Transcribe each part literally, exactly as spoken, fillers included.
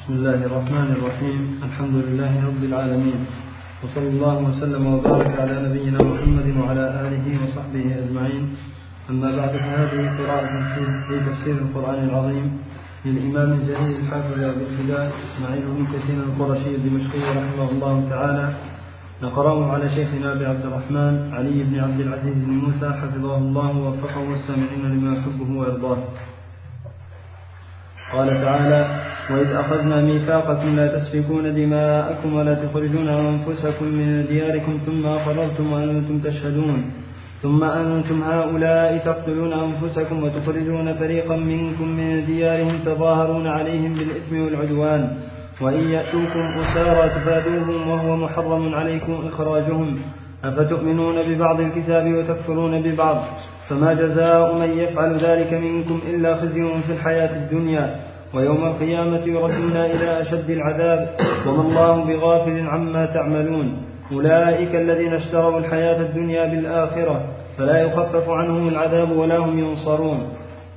بسم الله الرحمن الرحيم. الحمد لله رب العالمين، وصلى الله وسلم وبارك على نبينا محمد وعلى آله وصحبه أجمعين. أما بعد، فهذه قراءة في تفسير القرآن العظيم للإمام الجليل الحافظ أبي الفداء إسماعيل بن كثير القرشي الدمشقي رحمه الله تعالى، نقرأه على شيخنا أبي عبد الرحمن علي بن عبد العزيز بن موسى حفظه الله ووفقه والسامعين لما يحبه ويرضاه. قال تعالى: وإذ أخذنا ميثاقكم لا تسفكون دماءكم ولا تخرجون أنفسكم من دياركم ثم أقررتم وأنتم تشهدون ثم أنتم هؤلاء تقتلون أنفسكم وتخرجون فريقا منكم من ديارهم تظاهرون عليهم بالإثم والعدوان وإن يأتوكم أسارى تفادوهم وهو محرم عليكم إخراجهم أفتؤمنون ببعض الكتاب وتكفرون ببعض فما جزاء من يفعل ذلك منكم إلا خزي في الحياة الدنيا ويوم القيامة يردون إلى أشد العذاب وما الله بغافل عما تعملون أولئك الذين اشتروا الحياة الدنيا بالآخرة فلا يخفف عنهم العذاب ولا هم ينصرون.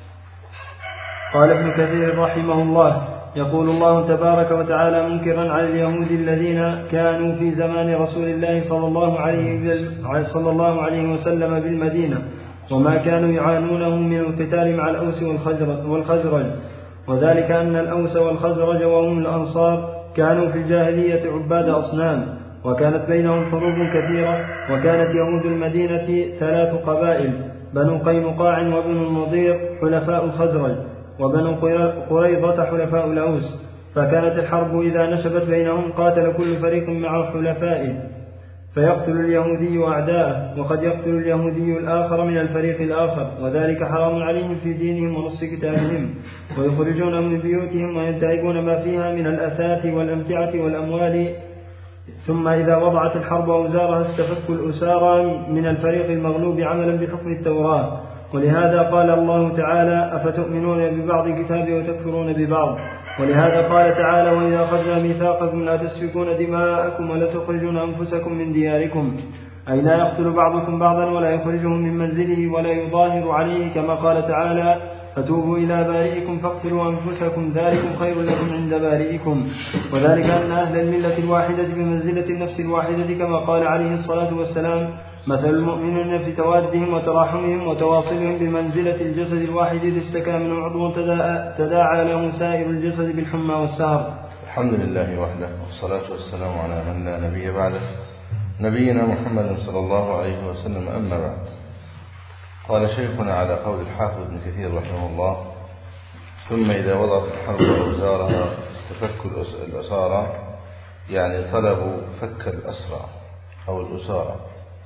قال ابن كثير رحمه الله: يقول الله تبارك وتعالى منكرا على اليهود الذين كانوا في زمان رسول الله صلى الله عليه, صلى الله عليه وسلم بالمدينة وما كانوا يعانونه من القتال مع الأوس والخزرج، وذلك أن الأوس والخزرج وهم الأنصار كانوا في الجاهلية عباد أصنام، وكانت بينهم حروب كثيرة، وكانت يهود المدينة ثلاث قبائل: بنو قينقاع وبنو النضير حلفاء الخزرج، وبنو قريظة حلفاء الأوس، فكانت الحرب إذا نشبت بينهم قاتل كل فريق مع حلفائه فيقتل اليهودي أعداءه، وقد يقتل اليهودي الآخر من الفريق الآخر، وذلك حرام عليهم في دينهم ونص كتابهم، ويخرجون من بيوتهم وينتهبون ما فيها من الأثاث والأمتعة والأموال، ثم إذا وضعت الحرب أوزارها استفكوا الأسارى من الفريق المغلوب عملا بحكم التوراة. ولهذا قال الله تعالى: أفتؤمنون ببعض الكتاب وتكفرون ببعض. ولهذا قال تعالى: وإذا أخذنا ميثاقكم لا تسفكون دماءكم ولا تخرجون أنفسكم من دياركم، أي لا يقتل بعضكم بعضا ولا يخرجهم من منزله ولا يظاهر عليه، كما قال تعالى: فتوبوا إلى بارئكم فاقتلوا أنفسكم ذلكم خير لكم عند بارئكم، وذلك أن أهل الملة الواحدة بمنزلة النفس الواحدة، كما قال عليه الصلاة والسلام: مثل المؤمنين في توادهم وتراحمهم وتواصلهم بمنزلة الجسد الواحد إذ اشتكى منه عضو تداعى له سائر الجسد بالحمى والسهر. الحمد لله وحده، والصلاة والسلام على من لا نبي بعده، نبينا محمد صلى الله عليه وسلم. أما بعد، قال شيخنا على قول الحافظ ابن كثير رحمه الله: ثم إذا وضعت الحرب أوزارها استفكوا الأسارى، يعني طلبوا فك الأسرى أو الأسارى.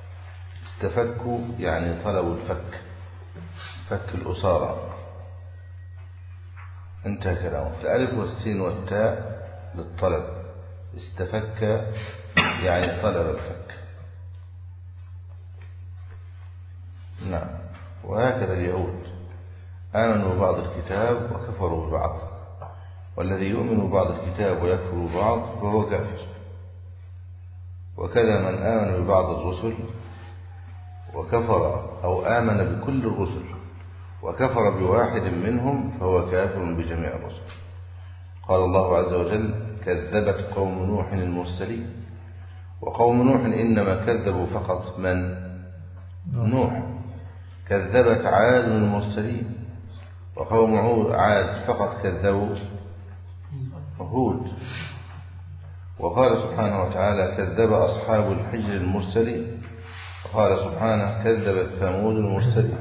استفكوا يعني طلبوا الفك، فك الأسارى. انتهى كلامه. الألف والسين والتاء للطلب، استفك يعني طلب الفك. نعم. وهكذا اليهود آمنوا ببعض الكتاب وكفروا ببعض، والذي يؤمن ببعض الكتاب ويكفر ببعض فهو كافر. وكذا من آمن ببعض الرسل وكفر أو آمن بكل الرسل وكفر بواحد منهم فهو كافر بجميع الرسل. قال الله عز وجل: كذبت قوم نوح المرسلين. وقوم نوح إنما كذبوا فقط من؟ نوح. كذبت عاد المرسلين، وقوم عاد فقط كذبوا هود. وقال سبحانه وتعالى: كذب أصحاب الحجر المرسلين. وقال سبحانه: كذبت ثمود المرسلين.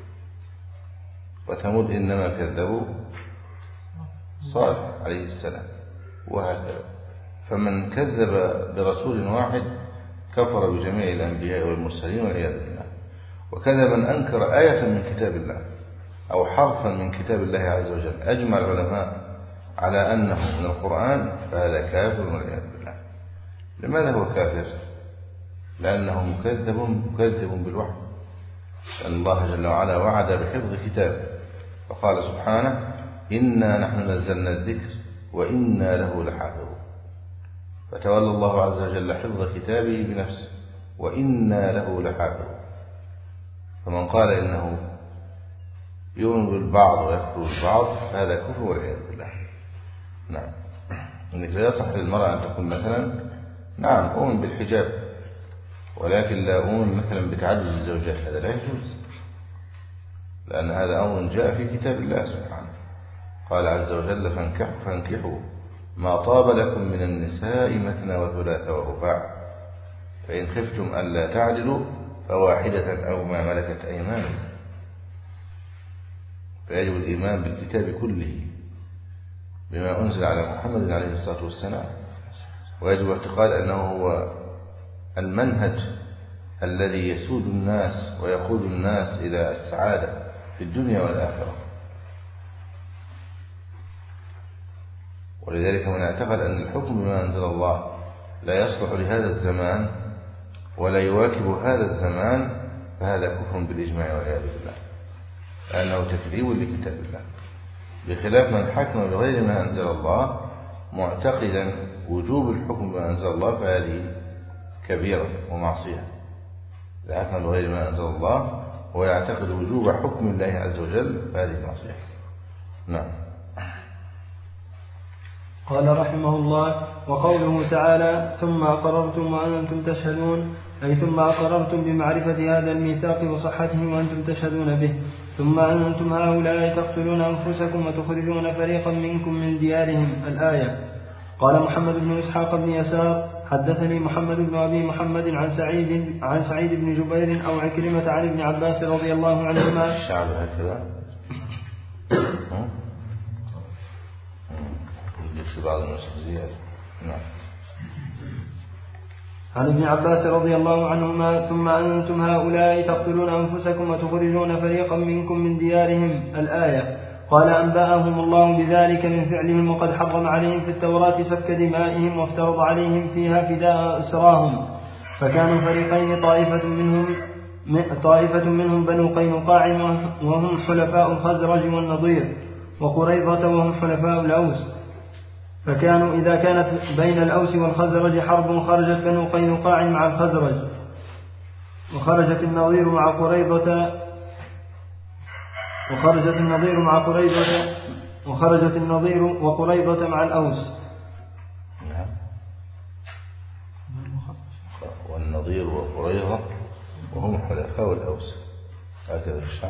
وثمود إنما كذبوا صالح عليه السلام. وهكذا، فمن كذب برسول واحد كفر بجميع الأنبياء والمرسلين والعياذ بالله. وكذا من أنكر آية من كتاب الله أو حرفا من كتاب الله عز وجل أجمع العلماء على أنه من القرآن فهذا كافر والعياذ بالله. لماذا هو كافر؟ لأنه مكذب مكذب بالوحي، لأن الله جل وعلا وعد بحفظ كتابه، فقال سبحانه: إنا نحن نزلنا الذكر وإنا له لحافظون. فتولى الله عز وجل حفظ كتابه بنفسه، وإنا له لحافظون. فمن قال إنه يؤمن بالبعض ويكفر بالبعض فهذا كفر والعياذ بالله. نعم. أنك لا يصح للمرأة أن تكون مثلا نعم أؤمن بالحجاب ولكن لا أؤمن مثلا بتعدد الزوجات، هذا لا يجوز، لأن هذا أمر جاء في كتاب الله سبحانه. قال عز وجل فانكحوا فانكحوا ما طاب لكم من النساء مثنى وثلاث ورباع فإن خفتم ألا تعدلوا فواحدة أو ما ملكت أيمانكم. فيجب الإيمان بالكتاب كله بما أنزل على محمد عليه الصلاة والسلام، ويجب اعتقاد أنه هو المنهج الذي يسود الناس ويقود الناس إلى السعادة في الدنيا والآخرة. ولذلك من اعتقد أن الحكم بما أنزل الله لا يصلح لهذا الزمان ولا يواكب هذا الزمان فهذا كفر بالإجماع والعياذ بالله، لأنه تكذيب لكتاب الله، بخلاف من حكم بغير ما أنزل الله معتقدا وجوب الحكم بما أنزل الله فهذه كبيرة ومعصية. إذا حكم بغير ما أنزل الله ويعتقد وجوب حكم الله عز وجل فهذه معصية. نعم. قال رحمه الله: وقوله تعالى ثم أقررتم وأنتم تشهدون، أي ثم أقررتم بمعرفة هذا الميثاق وصحته وأنتم تشهدون به، ثم أنتم هؤلاء تقتلون أنفسكم وتخرجون فريقا منكم من ديارهم. الآية. قال محمد بن إسحاق بن يسار: حدثني محمد بن أبي محمد عن سعيد عن سعيد بن جبير أو عكرمة عن ابن عباس رضي الله عنهما. الشعب هكذا في بعض النسخ. نعم. عن ابن عباس رضي الله عنهما: ثم أنتم هؤلاء تقتلون أنفسكم وتخرجون فريقا منكم من ديارهم. الآية. قال: أنبأهم الله بذلك من فعلهم، وقد حرم عليهم في التوراة سفك دمائهم وافترض عليهم فيها فداء أسراهم، فكانوا فريقين، طائفة منهم طائفة منهم بنو قينقاع وهم حلفاء الخزرج والنضير، وقريظة وهم حلفاء الأوس، فكانوا إذا كانت بين الأوس والخزرج حرب خرجت بنو قينقاع مع الخزرج، وخرجت النضير مع قريظة وخرجت النضير مع قريظة وخرجت النضير وقريظة مع الأوس. نعم. والنضير وقريظة وهم حلفاء الأوس، هكذا الشعب.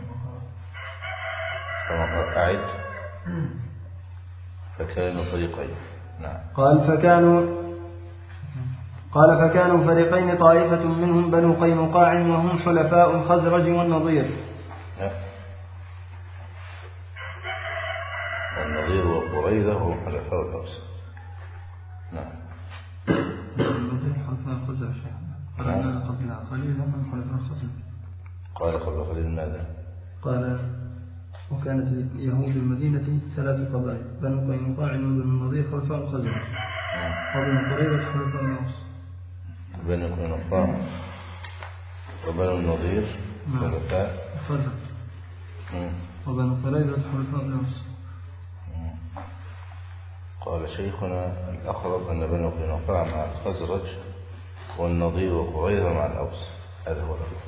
كما أعد فكانوا فريقين. نعم. قال فكانوا قال فكانوا فريقين، طائفة منهم بنو قينقاع وهم حلفاء الخزرج والنضير. النضير وقريظة وهم حلفاء الأوس. نعم. النضير حلفاء الخزرج. قال قبل قليلا من حلفاء الخزرج. قال قبل قليل ماذا؟ قال: وكانت يهود المدينة ثلاث قبائل، بنو قينقاع وبنو النضير حلفاء الخزرج، وبنو قريظة حلفاء الأوس. بنو قينقاع وبنو النضير حلفاء الخزرج، وبنو قريظة حلفاء الأوس. قال شيخنا الأخرب أن بنو قينقاع مع الخزرج والنضير وقريظة مع الأوس، هذا هو الأخرب.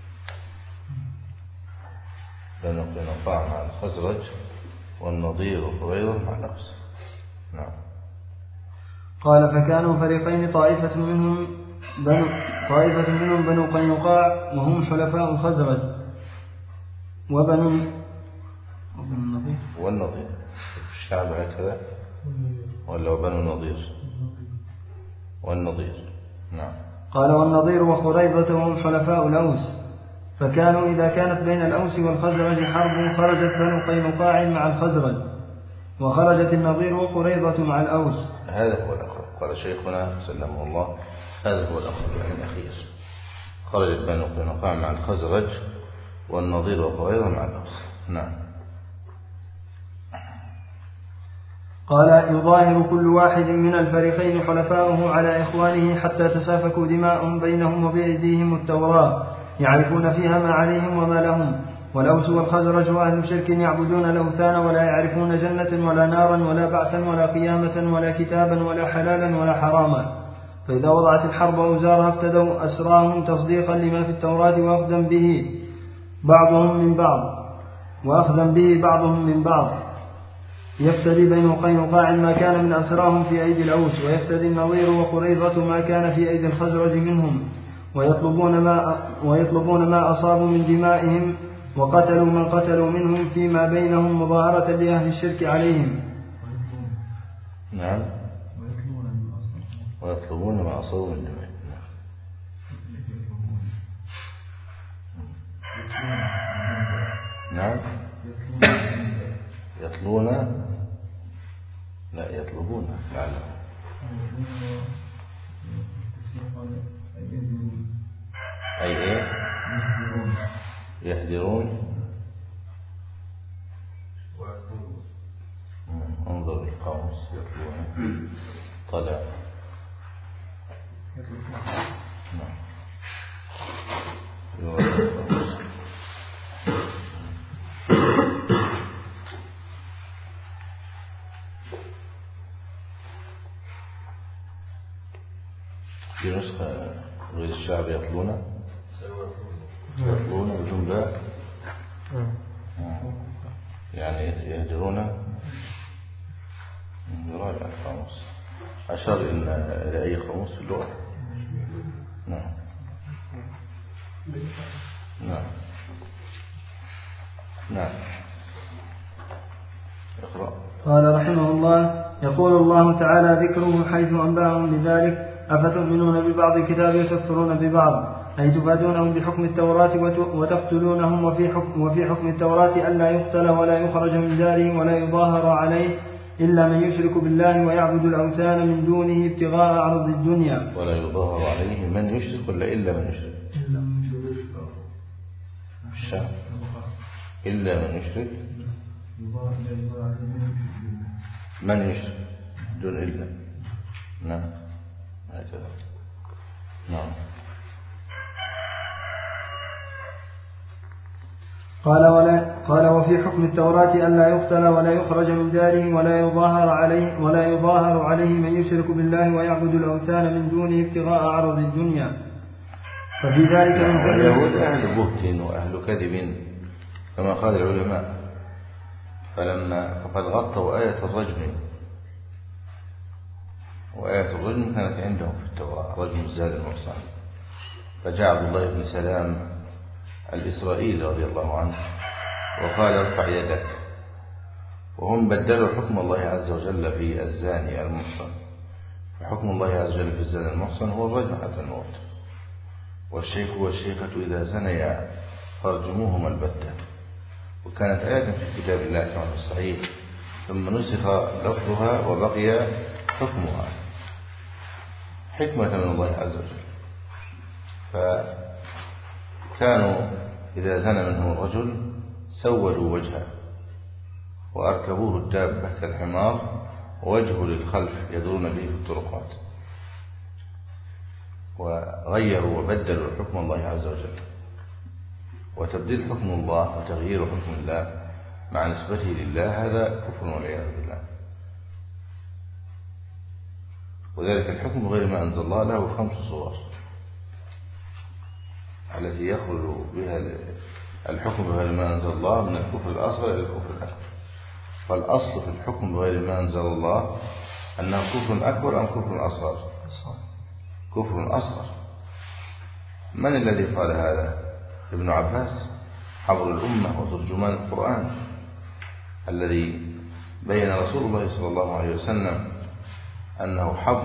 بنو قينقاع مع الخزرج والنضير وقريظة مع الأوس. نعم. قال فكانوا فريقين، طائفة منهم بنو طائفة منهم بنو قينقاع وهم حلفاء الخزرج، وبنو وبنو النضير والنضير. الشعب هكذا ولا بنو النضير والنضير. نعم. قال: والنضير وقريظة وهم حلفاء الأوس، فكانوا إذا كانت بين الأوس والخزرج حرب خرجت بنو قينقاع مع الخزرج، وخرجت النضير وقريظة مع الأوس. هذا هو الأخر. قال شيخنا سلمه الله: هذا هو الأخر يعني الأخير. خرجت بنو قينقاع مع الخزرج والنضير وقريظة مع الأوس. نعم. قال: يظاهر كل واحد من الفريقين حلفاؤه على إخوانه حتى تسافكوا دماءهم بينهم وبأيديهم التوراة، يعرفون فيها ما عليهم وما لهم. والأوس والخزرج أهل شرك يعبدون الأوثان ولا يعرفون جنة ولا نارا ولا بعثا ولا قيامة ولا كتابا ولا حلالا ولا حراما، فإذا وضعت الحرب أوزارها افتدوا أسراهم تصديقا لما في التوراة وأخذا به بعضهم من بعض وأخذا به بعضهم من بعض. يفتدي بنو قينقاع ما كان من أسراهم في أيدي الأوس، ويفتدي النضير وقريظة ما كان في أيدي الخزرج منهم، ويطلبون ما, ويطلبون ما أصابوا من دمائهم، وقتلوا من قتلوا منهم فيما بينهم مظاهرة لأهل الشرك عليهم. نعم. ويطلبون ما أصابوا من دمائهم. نعم. يطلون لا يطلبون لعلهم أي إيه يهدرون. انظر القاموس. يطلبون طلع. نعم. في نسخة غير الشعب يطلون يطلون بجنباء يعني يهدرون. يراجع القاموس. أشار إلى أي قاموس في اللغة. نعم نعم نعم. اقرأ. قال رحمه الله: يقول الله تعالى ذكره حيث أنبأهم بذلك: أفتؤمنون ببعض الكتاب وتكفرون ببعض، أي تفادونهم بحكم التوراة وتقتلونهم، وفي حكم, وفي حكم التوراة ألا يقتل ولا يخرج من داره ولا يظاهر عليه إلا من يشرك بالله ويعبد الأوثان من دونه ابتغاء عرض الدنيا. ولا يظاهر عليه من يشرك ولا إلا من يشرك إلا من يشرك من يشرك دون إلا. نعم هكذا. نعم. قال ولا قال وفي حكم التوراة ألا يقتل ولا يخرج من داره ولا يظاهر عليه ولا يظاهر عليه من يشرك بالله ويعبد الأوثان من دونه ابتغاء عرض الدنيا. ففي ذلك اليهود أهل بهت وأهل كذب كما قال العلماء، فلما فقد غطوا آية الرجم، وآية الرجم كانت عندهم في التوراة رجم الزاد المحصن، فجاء عبد الله بن سلام الإسرائيلي رضي الله عنه وقال ارفع يدك، وهم بدلوا حكم الله عز وجل في الزاني المحصن. فحكم الله عز وجل في الزاني المحصن هو الرجم حتى الموت، والشيخ والشيخة إذا زنيا فارجموهما البتة. وكانت آية في كتاب الله كما في الصحيح، ثم نسخ لفظها وبقي حكمها حكمة من الله عز وجل. فكانوا إذا زنى منهم الرجل سودوا وجهه وأركبوه الدابة كالحمار ووجهه للخلف يدورون به في الطرقات، وغيروا وبدلوا حكم الله عز وجل. وتبديل حكم الله وتغيير حكم الله مع نسبته لله هذا كفر والعياذ بالله. وذلك الحكم بغير ما أنزل الله له خمس صور التي يخرج بها الحكم بغير ما أنزل الله من الكفر الأصغر إلى الكفر الأكبر. فالأصل في الحكم بغير ما أنزل الله أنه كفر أكبر أم كفر أصغر؟ كفر أصغر. من الذي قال هذا؟ ابن عباس حبر الأمة وترجمان القرآن، الذي بين رسول الله صلى الله عليه وسلم أنه حبر،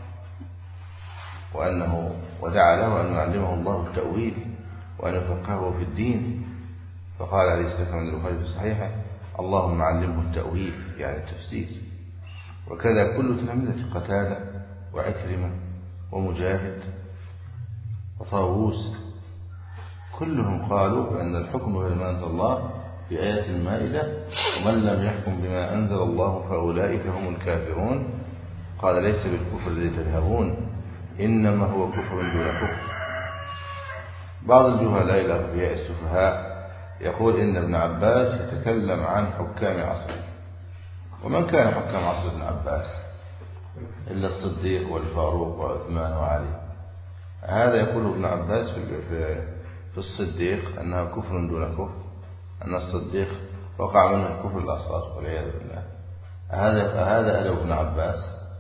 وأنه ودعا له أن يعلمه الله التأويل وأن يفقهه في الدين. فقال عليه الصلاة والسلام عند البخاري في صحيحه: اللهم علمه التأويل يعني التفسير. وكذا كل تلامذة قتادة وعكرمة ومجاهد وطاووس كلهم قالوا بأن الحكم بغير ما أنزل الله في آية المائدة: ومن لم يحكم بما أنزل الله فأولئك هم الكافرون. قال: ليس بالكفر الذي تذهبون، إنما هو كفر دون كفر. بعض الجهلاء الأغبياء السفهاء يقول إن ابن عباس يتكلم عن حكام عصره. ومن كان حكام عصر ابن عباس إلا الصديق والفاروق وعثمان وعلي؟ هذا يقول ابن عباس في في الصديق أنها كفر دون كفر، أن الصديق وقع منه الكفر الأصغر والعياذ بالله. هذا هذا أدب ابن عباس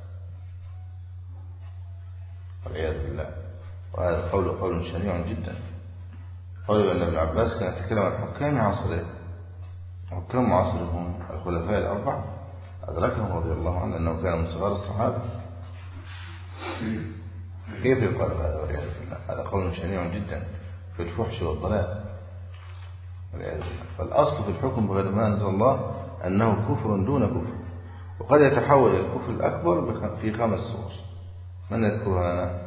والعياذ بالله. وهذا قول قول شنيع جدا. قول أن ابن عباس كان يتكلم عن حكام عصره، حكام عصرهم الخلفاء الأربعة، أدركهم رضي الله عنه أنه كان من صغار الصحابة. كيف يقال هذا والعياذ بالله؟ هذا قول شنيع جدا في الفحش والضلال والعياذ بالله. فالأصل في الحكم بغير ما أنزل الله أنه كفر دون كفر، وقد يتحول إلى الكفر الأكبر في خمس صور. من يذكرها لنا؟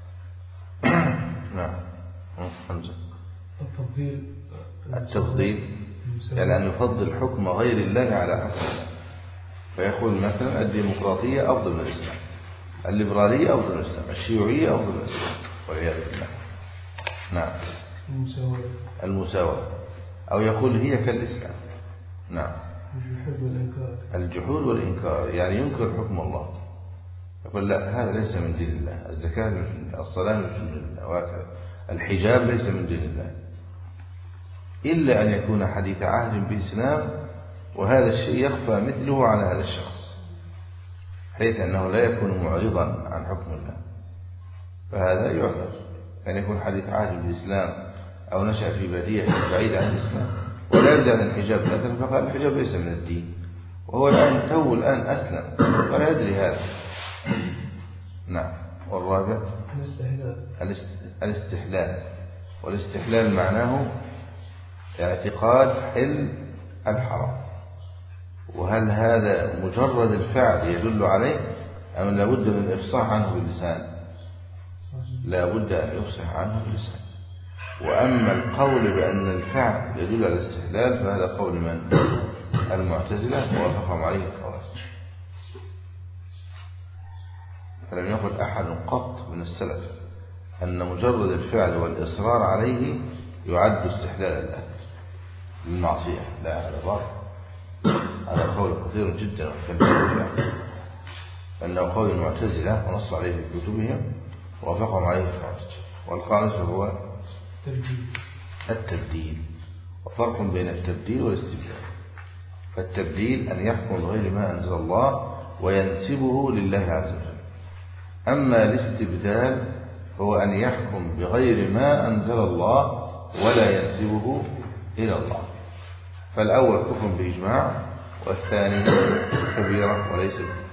نعم حمزة. التفضيل التفضيل يعني أن يفضل حكم غير الله على حكم الله، فيقول مثلا الديمقراطية أفضل من الإسلام، الليبرالية أفضل من الإسلام، الشيوعية أفضل من الإسلام والعياذ بالله. نعم المساواة المساواة، أو يقول هي كالإسلام. نعم الجحود والإنكار الجحود والإنكار يعني ينكر حكم الله، يقول لا هذا ليس من دين الله، الزكاة مش من الله، الصلاة مش من الله، وهكذا. الحجاب ليس من دين الله، إلا أن يكون حديث عهد بإسلام، وهذا الشيء يخفى مثله على هذا الشخص حيث أنه لا يكون معرضا عن حكم الله، فهذا يعذر. أن يكون حديث عهد بالإسلام أو نشأ في بادية بعيد عن الإسلام ولا يدري عن الحجاب مثلا، فقال الحجاب ليس من الدين، وهو الآن تو الآن أسلم ولا يدري هذا. نعم. والرابع الاستحلال. والاستحلال معناه اعتقاد حل الحرام، وهل هذا مجرد الفعل يدل عليه أم لابد من الإفصاح عنه باللسان؟ لابد أن يفصح عنه باللسان. وأما القول بأن الفعل يدل على الاستحلال فهذا قول من؟ المعتزلة، ووافقهم عليه الخوارج. فلم يقل أحد قط من السلف أن مجرد الفعل والإصرار عليه يعد استحلالا للمعصية، لا هذا باطل. هذا قول كثير جدا أنه قول المعتزلة ونص عليه في كتبهم ووافقهم عليه الخوارج. والخامس هو التبديل. وفرق بين التبديل والاستبدال. فالتبديل أن يحكم بغير ما أنزل الله وينسبه لله عز وجل. أما الاستبدال هو أن يحكم بغير ما أنزل الله ولا ينسبه إلى الله. فالأول كفر بإجماع، والثاني كبيرة وليس كفر.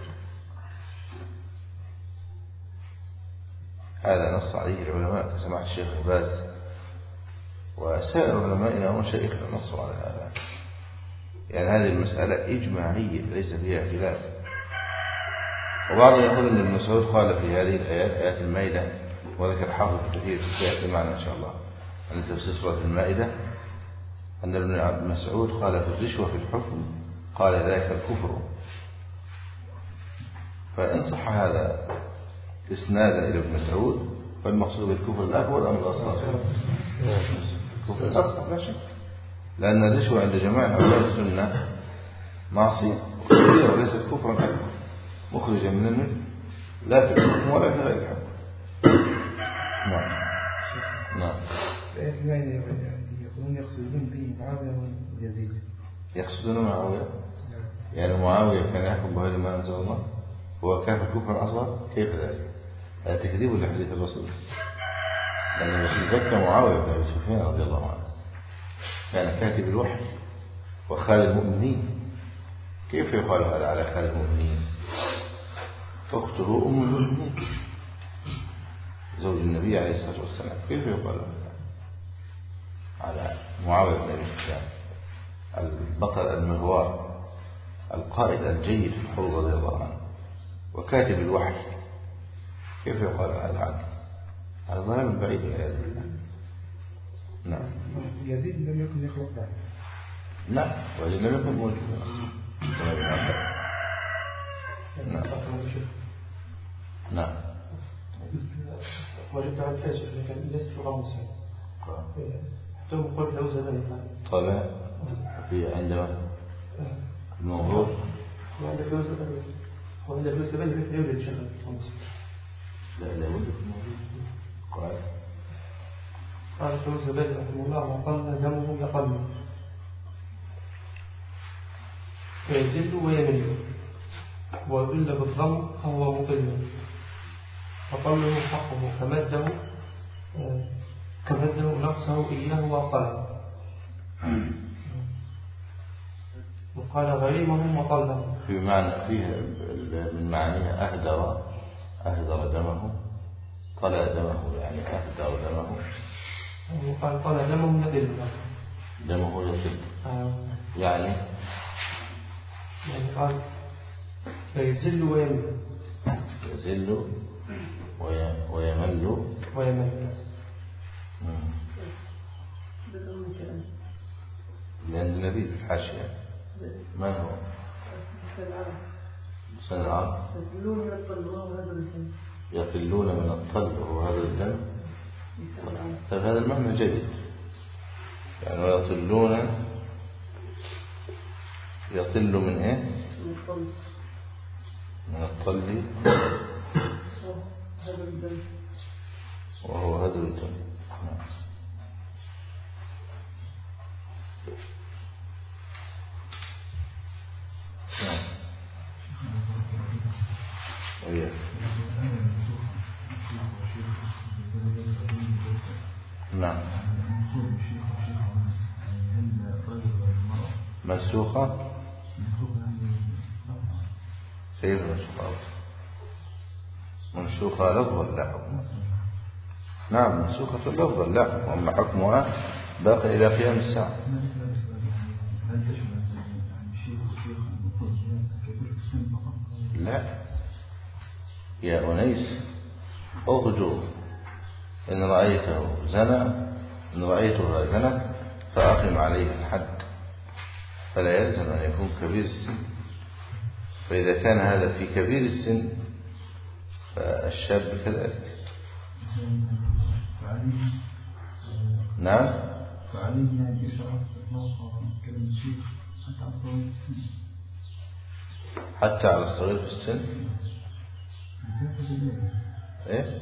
هذا نص عليه العلماء كسماحة الشيخ باز وسائر علمائنا ومشايخنا نصوا على هذا. يعني هذه المسألة إجماعية ليس فيها خلاف. وبعض يقول أن ابن مسعود قال في هذه الآيات آيات المائدة، وذكر حافظ كثير سيأتي معنا إن شاء الله عن تفسير سورة المائدة، أن ابن مسعود قال في الرشوة في الحكم قال ذلك الكفر. فإن صح هذا إسنادا إلى ابن مسعود فالمقصود الكفر الأكبر أم الأصغر؟ الكفر الأصغر لا شك، لأن الرشوة عند جماعة علماء السنة معصية كبيرة وليست كفرا أكبر مخرجا من الملة، لا في الحكم ولا في غير الحكم. نعم نعم. يقولون يقصدون به معاوية ويزيد. يقصدون معاوية يعني معاوية كان يحكم بغير ما أنزل الله هو كافر كفر أصغر؟ كيف ذلك؟ هذا تكذيب لحديث الرسول، لأن الرسول زكى معاوية بن أبي سفيان رضي الله عنه، كان كاتب الوحي وخالد المؤمنين. كيف يقال هذا على خالد المؤمنين؟ أخته أم المؤمنين زوج النبي عليه الصلاة والسلام، كيف يقال هذا على معاوية بن أبي سفيان البطل المغوار القائد الجيد في الحروب رضي الله عنه وكاتب الوحي؟ كيف يقال هذا عنه؟ هذا ظلام بعيد والعياذ بالله. نعم. يزيد لم يكن يخلق بعد. نعم ويزيد لم يكن موجودا. نعم. نعم. وجدت على الفاجر لكن ليست في الغمس. حتى يقول له زمان. طلع في عندما الموضوع. وعندك له زمان. وعندك له زمان يمكن يوجد شغل في الغمس. لا لا يوجد في الموضوع. قال. قال له زمان رحمه الله وقال دمه يقل. فيزل ويمل. ويضل بالضم فهو مضل، فقوله حقه كمده كمده نفسه إياه وقال، وقال غريمهم وطلهم. في معنى فيه من معانيها أهدر أهدر دمه، طلى دمه يعني أهدر دمه، وقال طلى دمه يدل دمه يصل آه. يعني يعني قال يزل ويمل يزل ويمل ويمل لأن النبي في الحاشية من هو؟ لسان العرب يقلون من الطل وهو هذا الدم. طيب هذا المعنى جيد يعني ويطلون يطل من ايه؟ من الطل وهو هذا الدم. نعم منسوخة كيف منسوخة؟ منسوخة لفظا لا حكم. نعم منسوخة لفظا لا حكم، أما حكمها باقي إلى قيام الساعة. لا يا أنيس أغدو إن رأيته زنى إن رأيته زنى فأقم عليه الحد، فلا يلزم أن يكون كبير السن، فإذا كان هذا في كبير السن فالشاب كذلك. نعم حتى على الصغير في السن. إيه؟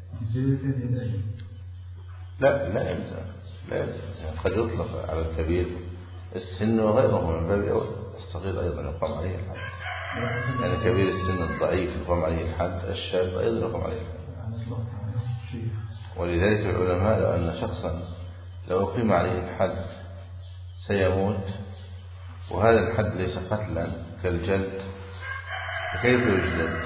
لا لا يلزم لا يلزم يعني قد يطلق على الكبير السن وغيره من باب أول، الصغير أيضا يقام عليه الحد، يعني كبير السن الضعيف يقام عليه الحد، الشاب أيضا يقام عليه الحد. ولذلك العلماء لو أن شخصا لو قيم عليه الحد سيموت وهذا الحد ليس قتلا كالجلد فكيف يجلد؟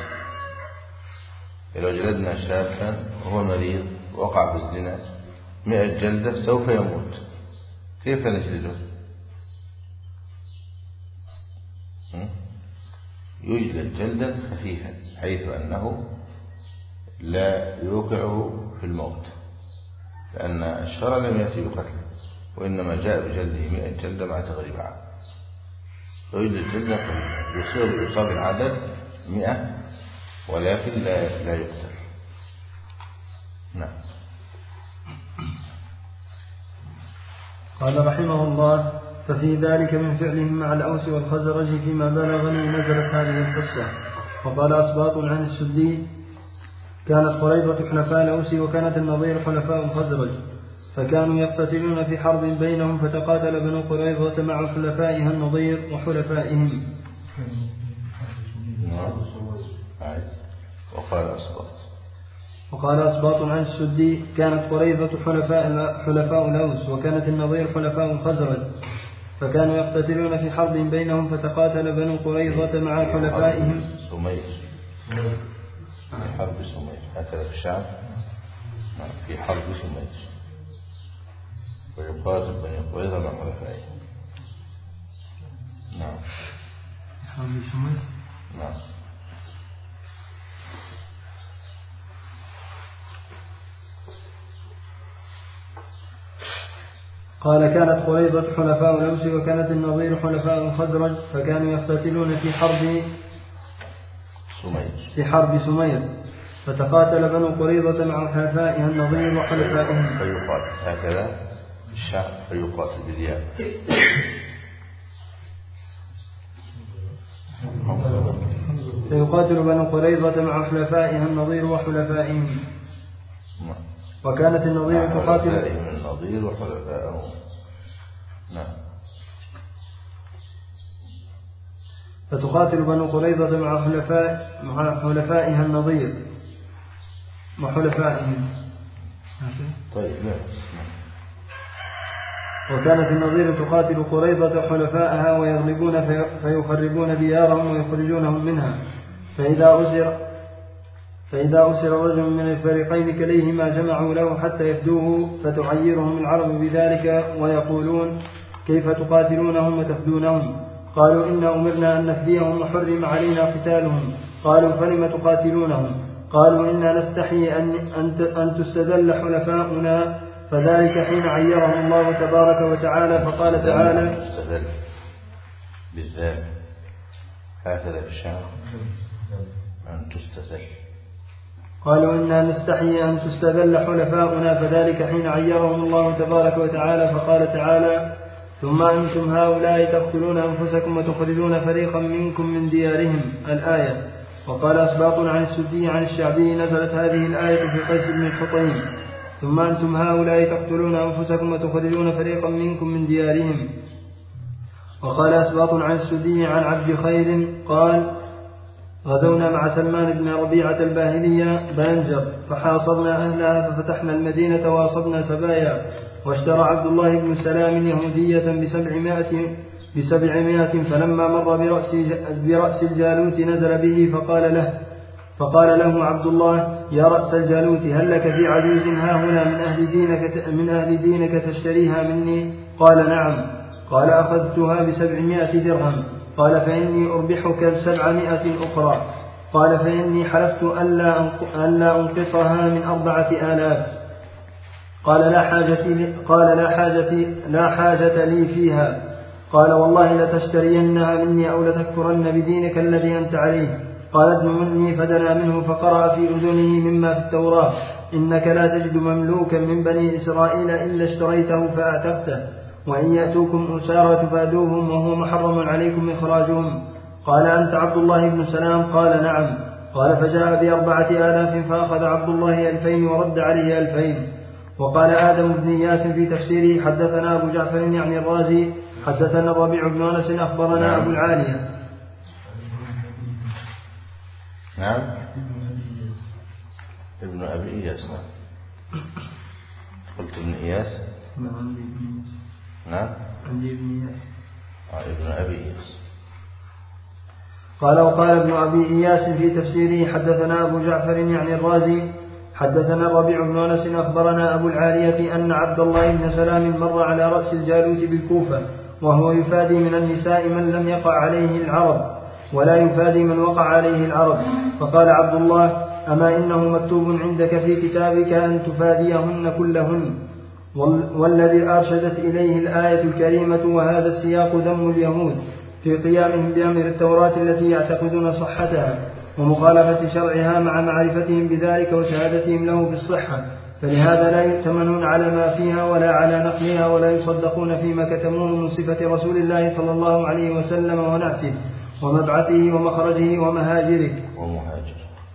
لو جلدنا شابا وهو مريض وقع في الزنا مئة جلدة سوف يموت، كيف نجلده؟ يجلد جلدا خفيفا حيث أنه لا يوقعه في الموت، لأن الشرع لم يأتي بقتله وإنما جاء بجلده مئة جلدة مع تغريب عام، يجلد جلدا خفيفا يصير بإصاب العدد مئة ولكن لا, لا يقتل. نعم. قال رحمه الله: ففي ذلك من فعلهم مع الأوس والخزرج فيما بلغني نزلت هذه القصة. وقال أسباط عن السدي: كانت قريظة حلفاء الأوس وكانت النظير حلفاء الخزرج، فكانوا يقتتلون في حرب بينهم، فتقاتل بنو قريظة مع حلفائها النظير وحلفائهم. وقال أسباط وقال أسباط عن السدي: كانت قريظة حلفاء, حلفاء الأوس وكانت النظير حلفاء الخزرج، فكانوا يقتتلون في حرب بينهم، فتقاتل بنو قريظة مع حلفائهم. سمير في حرب سمير هكذا في الشعب في حرب سمير، ويقاتل بنو قريظة مع حلفائهم. نعم حرب سمير. نعم. قال: كانت قريظة حلفاء الأوس وكانت النظير حلفاء الخزرج، فكانوا يقتتلون في حرب سمير في حرب سمير، فتقاتل بنو قريظة مع حلفائها النظير وحلفائهم. فيقاتل هكذا الشعب فيقاتل بالياء. فيقاتل بنو قريظة مع حلفائها النظير وحلفائهم. وكانت النظير تقاتل النظير وحلفائهم. نعم. فتقاتل بنو قريظة مع حلفاء مع حلفائها النضير مع حلفائهم. طيب لا. وكانت النضير تقاتل قريظة حلفائها ويغلبون في فيخربون ديارهم ويخرجونهم منها. فإذا أسر فإذا أسر رجل من الفريقين كليهما جمعوا له حتى يفدوه فتعيرهم العرب بذلك ويقولون كيف تقاتلونهم وتفدونهم؟ قالوا إنا أمرنا أن نفديهم وحرم علينا قتالهم. قالوا فلم تقاتلونهم؟ قالوا إنا نستحي أن, أن تستذل حلفاؤنا. فذلك حين عيرهم الله تبارك وتعالى فقال تعالى تستذل بالذات هكذا في الشام أن تستذل. قالوا إنا نستحي أن تستذل حلفاؤنا. فذلك حين عيرهم الله تبارك وتعالى فقال تعالى ثم أنتم هؤلاء تقتلون أنفسكم وتخرجون فريقا منكم من ديارهم الآية. وقال أسباط عن السدي عن الشعبي نزلت هذه الآية في قيس بن الحطيم ثم أنتم هؤلاء تقتلون أنفسكم وتخرجون فريقا منكم من ديارهم. وقال أسباط عن السدي عن عبد خير قال غزونا مع سلمان بن ربيعة الباهلية بنجر فحاصرنا أهلها ففتحنا المدينة وأصبنا سبايا. واشترى عبد الله بن سلام يهودية بسبعمائة, بسبعمائة فلما مر برأس, برأس الجالوت نزل به فقال له فقال له عبد الله يا رأس الجالوت هل لك في عجوز هاهنا من أهل دينك, من أهل دينك تشتريها مني؟ قال نعم. قال أخذتها بسبعمائة درهم. قال فإني أربحك بسبعمائة أخرى. قال فإني حلفت ألا أنقصها من أربعة آلاف. قال لا حاجة لي, قال لا حاجة, لا حاجة لي فيها. قال والله لتشترينها مني أو لتكفرن بدينك الذي أنت عليه. قال ابن مني فدنا منه فقرأ في أذنه مما في التوراة إنك لا تجد مملوكا من بني إسرائيل إلا اشتريته فأعتقته وإن يأتوكم أسارى تفادوهم وهو محرم عليكم إخراجهم. قال أنت عبد الله بن سلام؟ قال نعم. قال فجاء بأربعة آلاف فأخذ عبد الله ألفين ورد عليه ألفين. وقال آدم بن إياس في تفسيره حدثنا أبو جعفر يعني الرازي حدثنا الربيع بن أنس أخبرنا أبو العالية. نعم ابن أبي إياس. قلت ابن إياس. نعم عندي ابن إياس. ابن أبي إياس. قال وقال ابن أبي إياس في تفسيره حدثنا أبو جعفر يعني الرازي حدثنا الربيع بن أنس أخبرنا أبو العالية أن عبد الله بن سلام مر على رأس الجالوت بالكوفة وهو يفادي من النساء من لم يقع عليه العرب ولا يفادي من وقع عليه العرب. فقال عبد الله أما إنه مكتوب عندك في كتابك أن تفاديهن كلهن. والذي أرشدت إليه الآية الكريمة وهذا السياق ذم اليهود في قيامهم بأمر التوراة التي يعتقدون صحتها ومخالفة شرعها مع معرفتهم بذلك وشهادتهم له بالصحة. فلهذا لا يؤتمنون على ما فيها ولا على نقلها ولا يصدقون فيما كتموه من صفة رسول الله صلى الله عليه وسلم ونعته ومبعثه ومخرجه ومهاجره ومهاجر.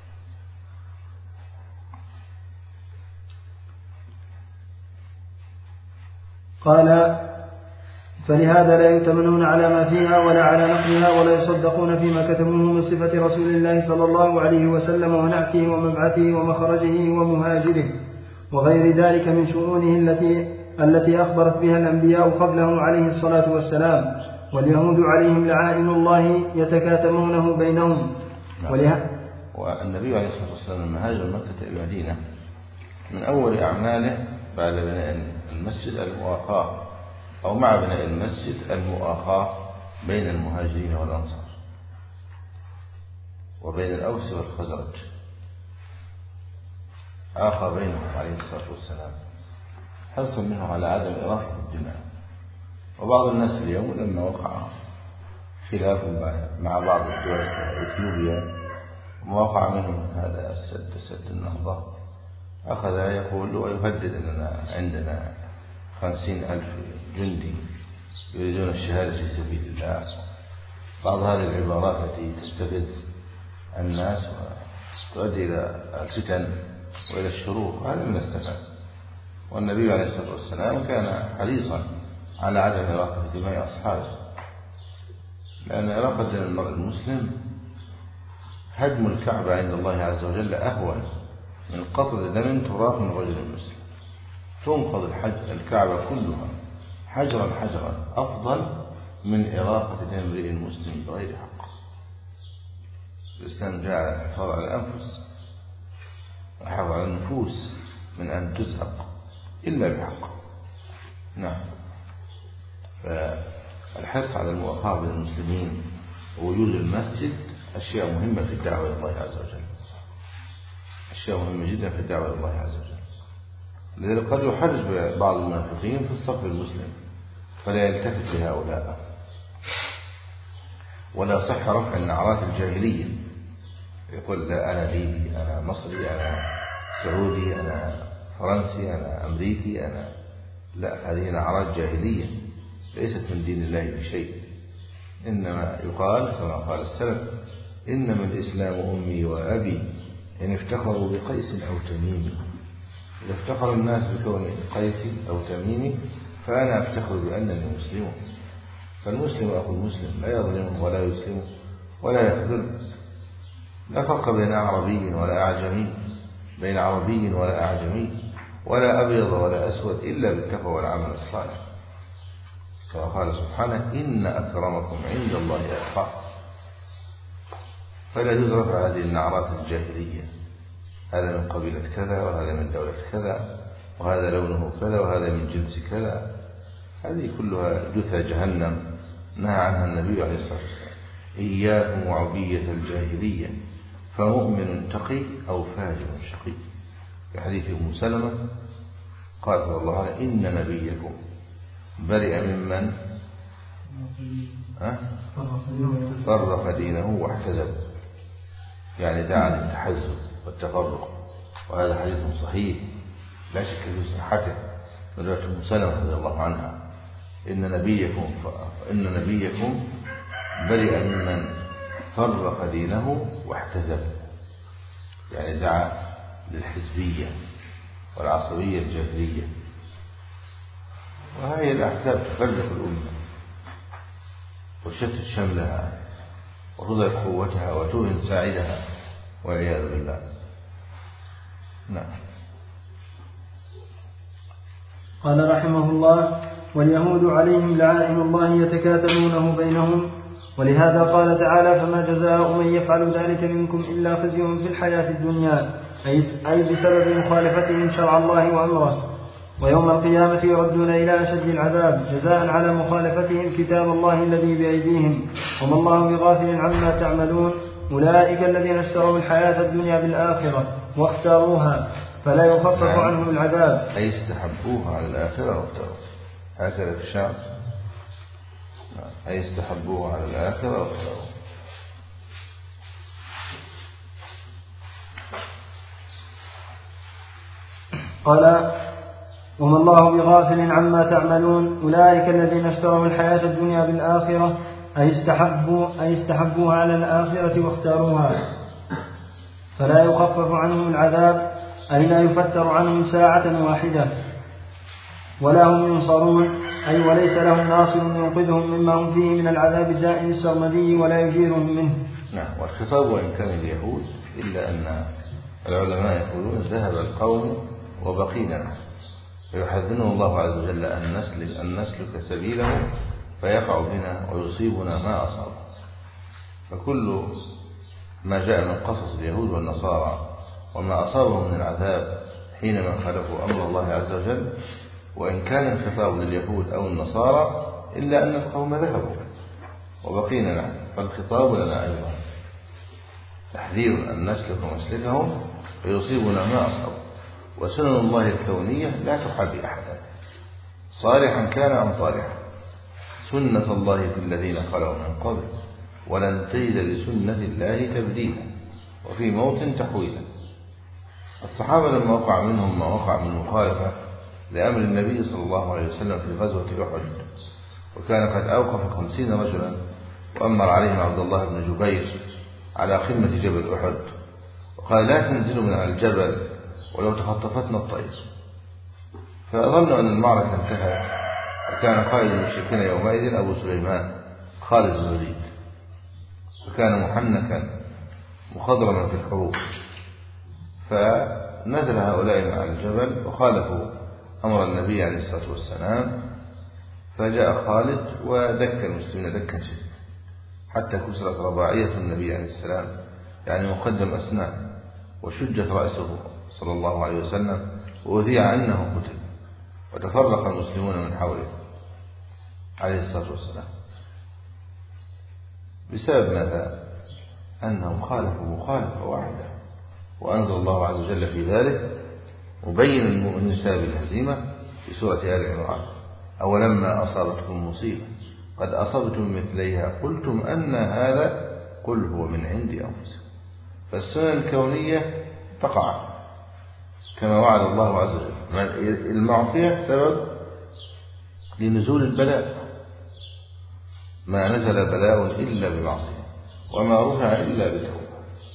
قال فلهذا لا يؤتمنون على ما فيها ولا على نقلها ولا يصدقون فيما كتموه من صفة رسول الله صلى الله عليه وسلم ونعته ومبعثه ومخرجه ومهاجره وغير ذلك من شؤونه التي التي أخبرت بها الأنبياء قبله عليه الصلاة والسلام. واليهود عليهم لعائن الله يتكاتمونه بينهم. والنبي عليه الصلاة والسلام لما هاجر مكة إلى المدينة من أول أعماله بعد بناء المسجد المؤاخاة أو مع بناء المسجد المؤاخاة بين المهاجرين والأنصار وبين الأوس والخزرج آخر بينهم عليه الصلاة والسلام حرصا منه على عدم إراقة الدماء. وبعض الناس اليوم لما وقع خلاف مع بعض الدول إثيوبيا ووقع منهم هذا السد سد النهضة أخذ يقول ويهدد أننا عندنا خمسين ألف جندي يريدون الشهادة في سبيل الله. بعض هذه العبارات التي تستفز الناس وتؤدي إلى الفتن وإلى الشرور هذا من السفه. والنبي عليه الصلاة والسلام كان حريصا على عدم إراقة دماء أصحابه. لأن علاقة المرء المسلم هدم الكعبة عند الله عز وجل أهون من قطع دم تراث من رجل المسلم. تنقض الحج الكعبة كلها حجرا حجرا أفضل من إراقة دم امرئ مسلم بغير حق. الإسلام جعل الحفاظ على الأنفس والحفاظ على النفوس من أن تزهق إلا بحق. نعم. فالحرص على الموافقة بين المسلمين ووجود المسجد أشياء مهمة في الدعوة إلى الله عز وجل، أشياء مهمة جدا في الدعوة إلى الله عز وجل. لذلك قد يحرج بعض المنافقين في الصف المسلم فلا يلتفت لهؤلاء، ولا صح رفع النعرات الجاهلية، يقول لا أنا ليبي، أنا مصري، أنا سعودي، أنا فرنسي، أنا أمريكي، أنا لا، هذه نعرات جاهلية ليست من دين الله بشيء. إنما يقال كما قال السلف: إنما الإسلام أمي وأبي إن افتخروا بقيس أو تميمي. إذا افتخر الناس بكون قيس أو تميمي فأنا أفتخر بأنني مسلم. فالمسلم أخو المسلم لا يظلمه ولا يسلمه ولا يخذله. لا فرق بين عربي ولا أعجمي، بين عربي ولا أعجمي، ولا أبيض ولا أسود، إلا بالتقوى والعمل الصالح. كما قال سبحانه: إن أكرمكم عند الله أتقاكم. فلا يجوز رفع هذه النعرات الجاهلية، هذا من قبيلة كذا، وهذا من دولة كذا، وهذا لونه كذا، وهذا من جنس كذا. هذه كلها جثى جهنم نهى عنها النبي عليه الصلاة والسلام. إياكم وعبية الجاهلية فمؤمن تقي أو فاجر شقي. في حديث أم سلمة قال صلى الله عليه وسلم: إن نبيكم برئ ممن فرق دينه واحتزب، يعني دعا للتحزب والتفرق. وهذا حديث صحيح لا شك في صحته، رواية أم سلمة رضي الله عنها: إن نبيكم إن نبيكم برئ ممن فرق دينه واحتزب، يعني دعا للحزبية والعصبية الجاهلية. وهي الأحزاب تفرق الأمة وتشتت شملها وتضعف قوتها وتوهن ساعدها والعياذ بالله. نعم. قال رحمه الله: واليهود عليهم لعائن الله يتكاتلونه بينهم، ولهذا قال تعالى: فما جزاء من يفعل ذلك منكم إلا خزي في الحياة الدنيا، أي بسبب مخالفتهم شرع الله وأمره، ويوم القيامة يردون إلى أشد العذاب جزاء على مخالفتهم كتاب الله الذي بأيديهم، وما الله بغافل عما تعملون. أولئك الذين اشتروا الحياة الدنيا بالآخرة واختاروها فلا يخفف عنهم العذاب، أي استحبوها على الآخرة واختاروها، هكذا في الشعب، أي استحبوها على الآخرة واختاروها. قال: وما الله بغافل عما تعملون. أولئك الذين اشتروا الحياة الدنيا بالآخرة أي استحبوا أي استحبوها على الآخرة واختاروها فلا يخفف عنهم العذاب، أي لا يفتر عنهم ساعة واحدة، ولا هم ينصرون، أي وليس لهم ناصر ينقذهم مما هم فيه من العذاب الدائم السرمدي ولا يجيرهم منه. نعم. والخطاب وإن كان اليهود إلا أن العلماء يقولون: ذهب القوم وبقينا نحن، فيحذرنا الله عز وجل أن نسلك, أن نسلك سبيله فيقع بنا ويصيبنا ما أصاب. فكل ما جاء من قصص اليهود والنصارى وما أصابهم من العذاب حينما خالفوا أمر الله عز وجل، وإن كان الخطاب لليهود أو النصارى إلا أن القوم ذهبوا وبقينا نحن، فالخطاب لنا أيضا تحذير أن نسلك مسلكهم فيصيبنا ما أصاب. وسنن الله الكونية لا تحابي أحدا، صالحا كان أم طالحا، سنة الله في الذين خلوا من قبل ولن تجد لسنة الله تبديلا وفي موت تحويلا. الصحابة لما وقع منهم ما وقع من مخالفة لأمر النبي صلى الله عليه وسلم في غزوة أحد، وكان قد أوقف خمسين رجلا وأمر عليهم عبد الله بن جبير على قمة جبل أحد وقال: لا تنزلوا من على الجبل ولو تخطفتنا الطير. فأظنوا أن المعركة انتهت، وكان قائد المشركين يومئذ أبو سليمان خالد بن الوليد وكان محنكا مخضرما في الحروف، فنزل هؤلاء مع الجبل وخالفوا أمر النبي عليه الصلاة والسلام، فجاء خالد ودك المسلمين دكا شديدا حتى كسرت رباعية النبي عليه السلام، يعني مقدم أسنان، وشجت رأسه صلى الله عليه وسلم، وأذيع أنه قتل، وتفرق المسلمون من حوله عليه الصلاة والسلام بسبب ماذا؟ أنهم خالفوا مخالفة واحدة، وأنزل الله عز وجل في ذلك مبين المؤمنين سبب الهزيمة في سورة آل عمران: أولما أصابتكم مصيبة قد أصبتم مثليها قلتم أن هذا قل هو من عند أنفسكم. فالسنن الكونية تقع كما وعد الله عز وجل. المعصية سبب لنزول البلاء، ما نزل بلاء إلا بمعصية، وما رفع إلا بتوبة.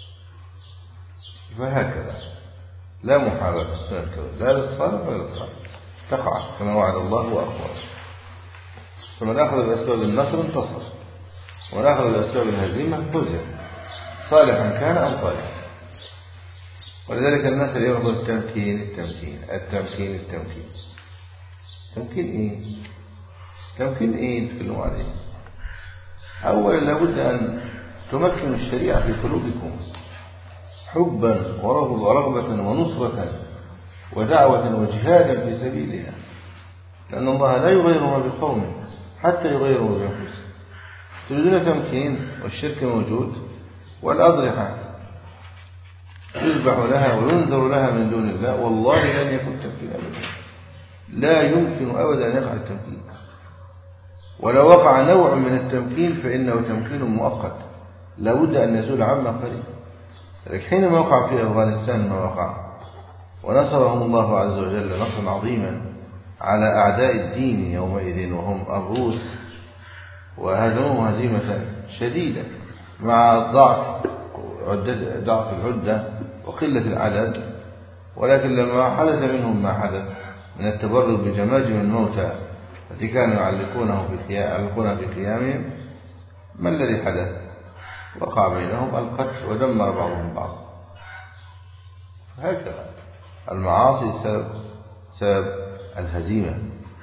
فهكذا لا محاباة في السنن الكونية لا للصالح ولا للصالح، تقع كما وعد الله وأخبره. فمن أخذ بأسباب النصر انتصر، ومن أخذ بأسباب الهزيمة هزم، صالحا كان أو طالحا. ولذلك الناس اللي يأخذوا التمكين التمكين التمكين التمكين تمكين إيه؟ تمكين إيه تكلموا عليه؟ أولا لابد أن تمكنوا الشريعة في قلوبكم حبا ورغبة ونصرة ودعوة وجهادا في سبيلها، لأن الله لا يغير ما بقوم حتى يغيروا بأنفسهم. تريدون تمكين والشرك موجود، والأضرحة يذبح لها وينذر لها من دون الله، والله لن يكون تمكين أبدا، لا يمكن أبدا أن يقع التمكين. ولو وقع نوع من التمكين فإنه تمكين مؤقت لا بد أن يزول عما قريب. لكن حينما وقع في أفغانستان ما وقع ونصرهم الله عز وجل نصرا عظيما على أعداء الدين يومئذ وهم الروس، وهزموهم هزيمة شديدة مع ضعف ضعف العدة وقلة العدد، ولكن لما حدث منهم ما حدث من التبرك بجماجم الموتى التي كانوا يعلقونه في يعلقونها في خيامهم، ما الذي حدث؟ وقع بينهم القتل ودمر بعضهم بعضا. هكذا المعاصي سبب سبب الهزيمة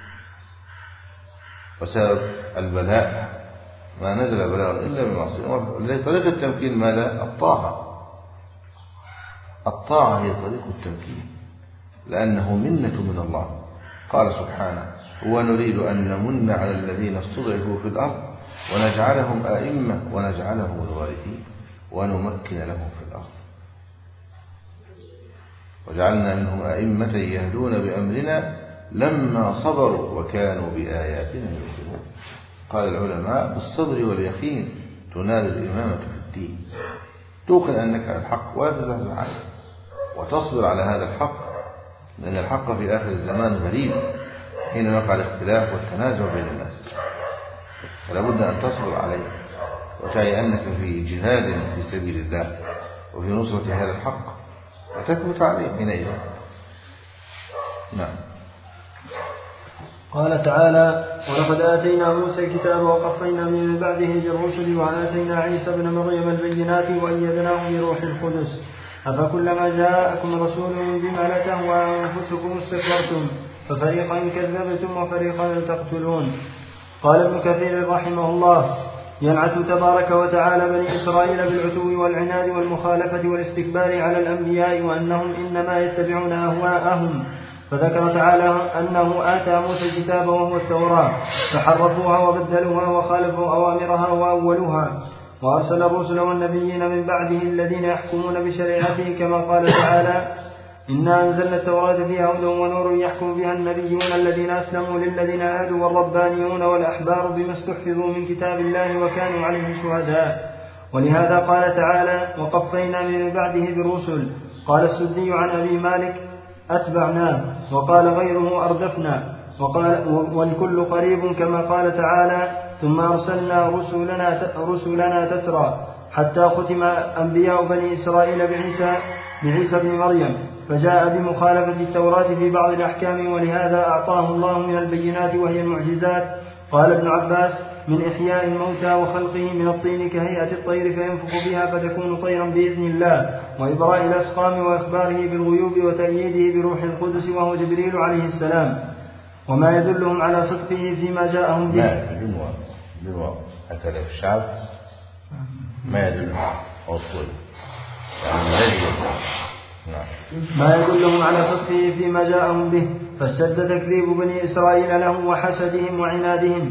وسبب البلاء، ما نزل بلاء إلا بمعصية. طريق التمكين ماذا؟ الطاعة. الطاعة هي طريق التمكين، لأنه منة من الله. قال سبحانه: ونريد أن نمن على الذين استضعفوا في الأرض ونجعلهم أئمة ونجعلهم الوارثين ونمكن لهم في الأرض وجعلنا منهم أئمة يهدون بأمرنا لما صبروا وكانوا بآياتنا يوقنون. قال العلماء: بالصبر واليقين تنال الإمامة في الدين. توقن أنك على الحق ولا تزهزه عنه، وتصبر على هذا الحق، لأن الحق في آخر الزمان غريب حين يقع الاختلاف والتنازع بين الناس، فلا بد أن تصبر عليه وتعي أنك في جهاد في سبيل الله وفي نصرة هذا الحق وتثبت عليه حينئذ. نعم. قال تعالى: ولقد آتينا موسى الكتاب وقفينا من بعده بالرسل وآتينا عيسى ابن مريم البينات وأيدناه بروح القدس أفكلما جاءكم رسول بما لا تهوى أنفسكم استكبرتم ففريقا كذبتم وفريقا تقتلون. قال ابن كثير رحمه الله: ينعت تبارك وتعالى بني إسرائيل بالعتو والعناد والمخالفة والاستكبار على الأنبياء وأنهم إنما يتبعون أهواءهم، فذكر تعالى أنه آتى موسى الكتاب وهو التوراة فحرفوها وبدلوها وخالفوا أوامرها وأولوها، وأرسل الرسل والنبيين من بعده الذين يحكمون بشريعته كما قال تعالى: إنا أنزلنا التوراة فيها هدى ونور يحكم بها النبيون الذين أسلموا للذين هادوا والربانيون والأحبار بما استحفظوا من كتاب الله وكانوا عليه شهداء. ولهذا قال تعالى: وقفينا من بعده بالرسل. قال السدي عن أبي مالك: أتبعناه، وقال غيره أردفنا، وقال والكل قريب كما قال تعالى: ثم أرسلنا رسلنا, رسلنا تترى حتى ختم أنبياء بني إسرائيل بعيسى, بعيسى بن مريم، فجاء بمخالفة التوراة في بعض الأحكام، ولهذا أعطاه الله من البينات وهي المعجزات. قال ابن عباس: من إحياء الموتى وخلقه من الطين كهيئة الطير فينفخ بها فتكون طيرا بإذن الله، وإبراء الأسقام وإخباره بالغيوب وتأييده بروح القدس وهو جبريل عليه السلام، وما يدلهم على صدقه فيما جاءهم به. ما بالواقع حتى في الشعب ما يدلهم أصول يعني ما يدلهم على صدقه فيما جاءهم به، فاشتد تكذيب بني إسرائيل لهم وحسدهم وعنادهم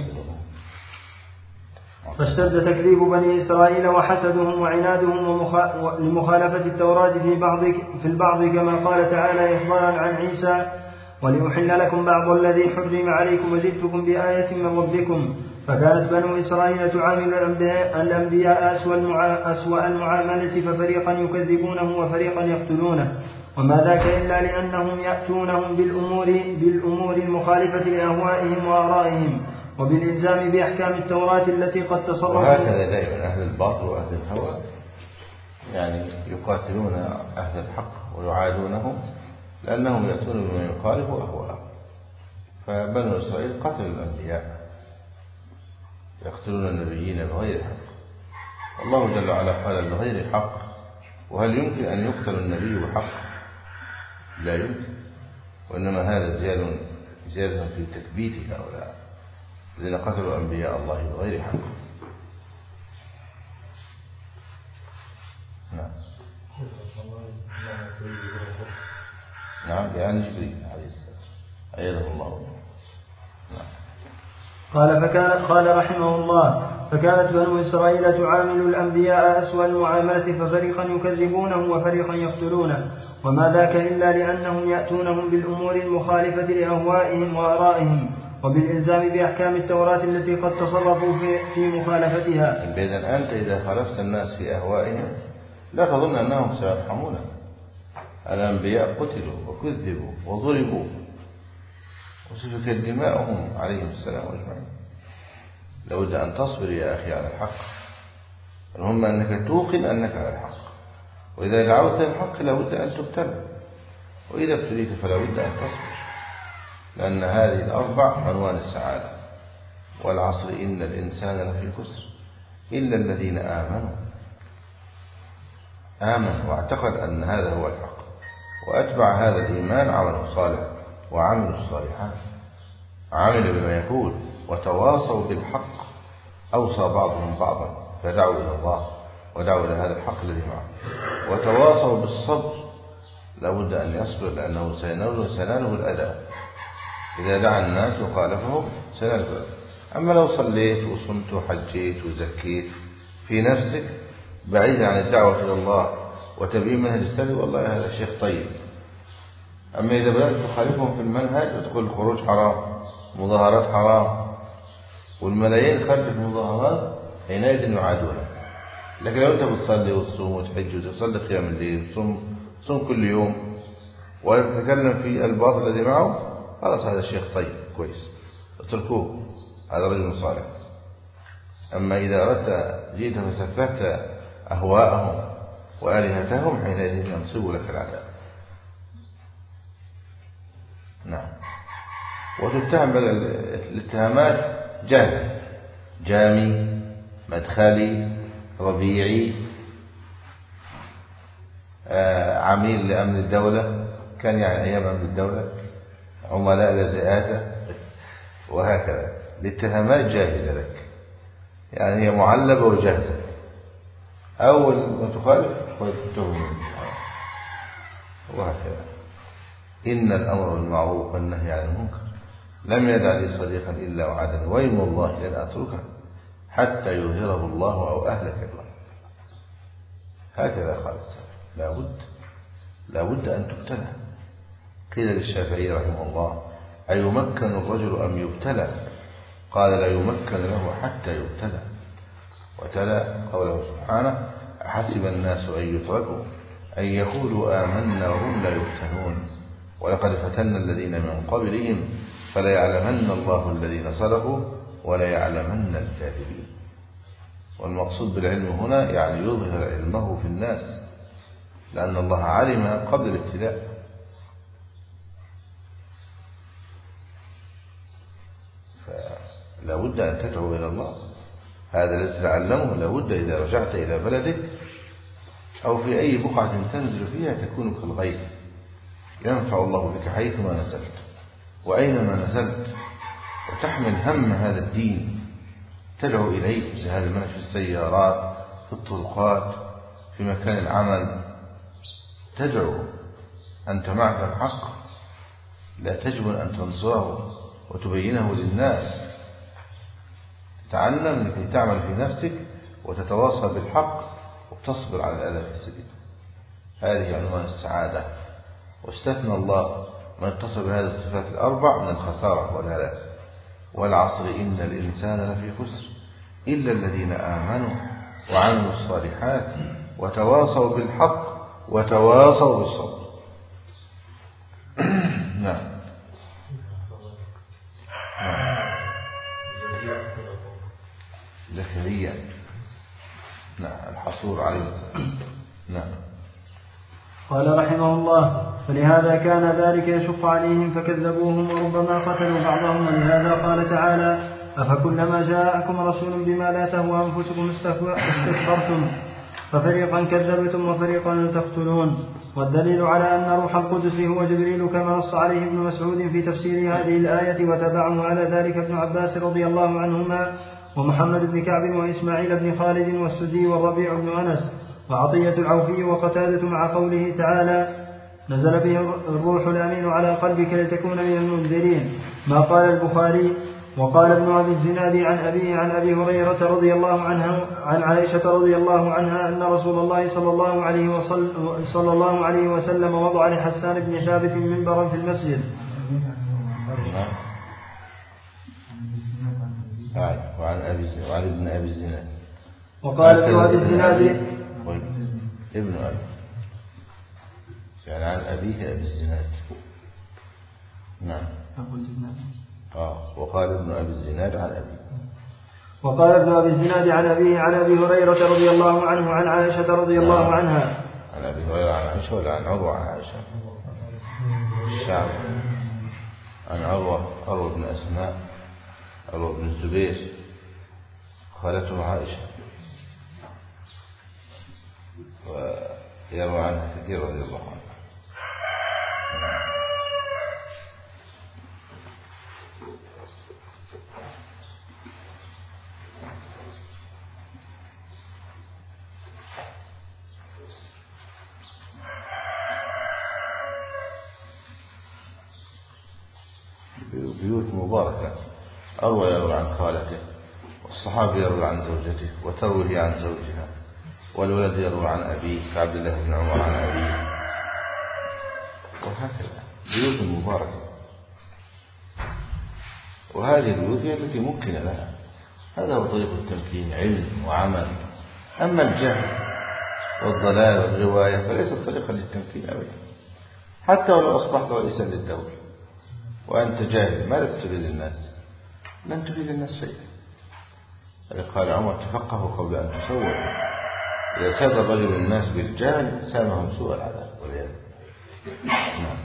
فاشتد تكذيب بني إسرائيل وحسدهم وعنادهم لمخالفة التوراة في بعض في البعض كما قال تعالى إخبارا عن عيسى: ولأحل لكم بعض الذي حرم عليكم وجئتكم بآية من ربكم. فكانت بنو إسرائيل تعامل الأنبياء أسوأ المعاملة، ففريقا يكذبونه وفريقا يقتلونه، وما ذاك إلا لأنهم يأتونهم بالأمور, بالأمور المخالفة لأهوائهم وآرائهم وبالإلزام بأحكام التوراة التي قد تصرفوا. وهكذا دائما أهل الباطل وأهل الهوى يعني يقاتلون أهل الحق ويعادونهم لأنهم يأتون بما يخالف أهواءهم. فبنو إسرائيل قتلوا الأنبياء، يقتلون النبيين بغير حق، والله جل وعلا قال بغير حق. وهل يمكن أن يقتل النبي بحق؟ لا يمكن. وإنما هذا زيادة زيادة في تكبيت هؤلاء الذين قتلوا أنبياء الله بغير حق. نعم نعم يعني جبريل عليه السلام أيده الله. نعم. قال فكان قال رحمه الله: فكانت بنو إسرائيل تعامل الأنبياء أسوأ المعاملة، ففريقا يكذبونه وفريقا يقتلونه، وما ذاك إلا لأنهم يأتونهم بالأمور المخالفة لأهوائهم وآرائهم وبالإلزام بأحكام التوراة التي قد تصرفوا في, في مخالفتها. إذن أنت إذا خالفت الناس في أهوائهم لا تظن أنهم سيرحمونك. الأنبياء قتلوا وكذبوا وضربوا وسفكت دماؤهم عليهم السلام أجمعين. لابد أن تصبر يا أخي على الحق، المهم أنك توقن أنك على الحق، وإذا دعوت الحق لابد أن تبتلى، وإذا ابتليت فلا بد أن تصبر، لأن هذه الأربع عنوان السعادة. والعصر إن الإنسان لفي خسر إلا الذين آمنوا آمن واعتقد أن هذا هو الحق وأتبع هذا الإيمان عمل صالح وعملوا الصالحات، عملوا بما يقول وتواصوا بالحق، أوصى بعضهم بعضا فدعوا إلى الله ودعوا إلى هذا الحق الذي معه، وتواصوا بالصبر، لابد أن يصبر لأنه سيناله الأذى. إذا دعا الناس وخالفهم سيناله الأذى. أما لو صليت وصمت وحجيت وزكيت في نفسك بعيدا عن الدعوة إلى الله وتبيين منهج السلف، والله هذا شيخ طيب. أما إذا بدأت تخالفهم في المنهج وتقول الخروج حرام، مظاهرات حرام، والملايين خرج في المظاهرات، حينئذ يعادونك. لكن لو أنت بتصلي وتصوم وتحج وتصلي قيام الليل وتصوم صوم كل يوم ولا تتكلم في الباطل الذي معه، خلاص هذا الشيخ طيب كويس، اتركوه، هذا رجل صالح. أما إذا أردت جئت فسفهت أهواءهم وآلهتهم حينئذ ينصب لك العذاب. نعم. وتتهم الاتهامات جاهزة: جامي، مدخلي، ربيعي، آه، عميل لأمن الدولة، كان يعني أيام أمن الدولة، عملاء للرئاسة، وهكذا. الاتهامات جاهزة لك، يعني هي معلبة وجاهزة. أول ما تخالف تتهم، وهكذا. إن الأمر بالمعروف والنهي عن المنكر لم يدع لي صديقا إلا وعدني ويم الله لن أتركه حتى يظهره الله أو أهلك الله. هكذا قال السلف. لابد لابد أن تبتلى. قيل للشافعي رحمه الله: أيمكن الرجل أم يبتلى؟ قال: لا يمكن له حتى يبتلى. وتلا قوله سبحانه: أحسب الناس أن يتركوا أن يقولوا آمنا وهم لا يفتنون ولقد فتنا الذين من قبلهم فليعلمن الله الذين صدقوا وليعلمن الكاذبين. والمقصود بالعلم هنا يعني يظهر علمه في الناس، لأن الله علم قبل الابتلاء. لابد أن تدعو إلى الله. هذا الذي تعلمه لابد إذا رجعت إلى بلدك أو في أي بقعة تنزل فيها تكون كالغيث، ينفع الله بك حيثما نزلت وأينما نزلت، وتحمل هم هذا الدين، تدعو إليه بهذا المنهج في السيارات، في الطرقات، في مكان العمل، تدعو. أنت معك الحق، لا تجبن أن تنصره وتبينه للناس. تعلم لكي تعمل في نفسك وتتواصل بالحق وتصبر على الأذى في السبيل. هذه عنوان السعادة. واستثنى الله من اتصل بهذه الصفات الأربع من الخسارة والهلاك. والعصر إن الإنسان لفي خسر إلا الذين آمنوا وعملوا الصالحات وتواصوا بالحق وتواصوا بالصبر. نعم. زكريا نعم الحصور عليه السلام. نعم. قال رحمه الله: فلهذا كان ذلك يشق عليهم فكذبوهم وربما قتلوا بعضهم. ولهذا قال تعالى: أفكلما جاءكم رسول بما لا تهوى أنفسكم استكبرتم ففريقا كذبتم وفريقا تقتلون. والدليل على أن روح القدس هو جبريل كما نص عليه ابن مسعود في تفسير هذه الآية، وتبعه على ذلك ابن عباس رضي الله عنهما ومحمد بن كعب وإسماعيل بن خالد والسدي والربيع بن أنس وعطية العوفي وقتادة، مع قوله تعالى: نزل به الروح الأمين على قلبك لتكون من المنذرين. ما قال البخاري: وقال ابن أبي الزناد عن أبيه عن أبي هريرة رضي الله عنه عن عائشة رضي الله عنها أن رسول الله صلى الله عليه وسلم, صلى الله عليه وسلم وضع لحسان بن ثابت منبرا في المسجد. وعن أبي وعن ابن أبي الزناد. وقال ابن أبي الزناد ابن أبي يعني عن أبيه أبي الزناد. نعم. آه وقال ابن أبي الزناد عن أبيه. وقال ابن أبي الزناد عن أبيه عن أبي هريرة رضي الله عنه عن عائشة رضي الله نعم. عنها. عن أبي هريرة عن عائشة ولا عن عروة عن عائشة؟ الشعب. عن عروة عروة بن أسماء عروة بن الزبير خالته عائشة، ويروى عنها كثير رضي الله عنها. بيوت مباركة. أروى يروي عن خالته، والصحابي يروي عن زوجته، وتروي عن زوجها، والولد يروي عن أبيه كعبد الله بن عمر عن أبيه، وهكذا بيوت مباركة. وهذه البيوت هي التي ممكن لها. هذا هو طريق التمكين، علم وعمل. أما الجهل والضلال والغواية فليست طريقا للتمكين أبدا، حتى ولو أصبحت رئيسا للدولة وأنت جاهل ماذا تفيد الناس؟ لن تفيد الناس شيئا. قال عمر: تفقهوا قبل أن تصوروا. إذا ساد الرجل الناس بالجهل سامهم سوء العذاب والعياذ. نعم.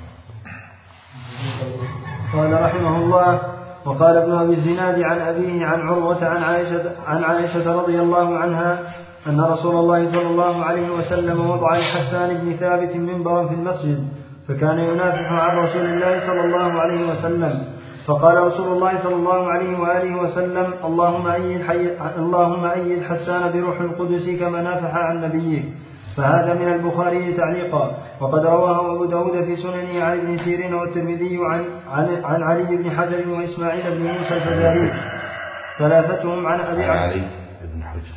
قال رحمه الله: وقال ابن أبي الزناد عن أبيه عن عروة عن عائشة, عن عائشة رضي الله عنها أن رسول الله صلى الله عليه وسلم وضع لحسان بن ثابت منبرا في المسجد، فكان ينافح عن رسول الله صلى الله عليه وسلم، فقال رسول الله صلى الله عليه وآله وسلم: اللهم أيد, حي... اللهم أيد حسان بروح القدس كما نافح عن نبيك. فهذا من البخاري تعليقا. وقد رواه أبو داود في سننه عن ابن سيرين والترمذي عن, عن... عن علي بن حجر وإسماعيل بن موسى الفزاري ثلاثتهم عن أبي عن علي بن حجر.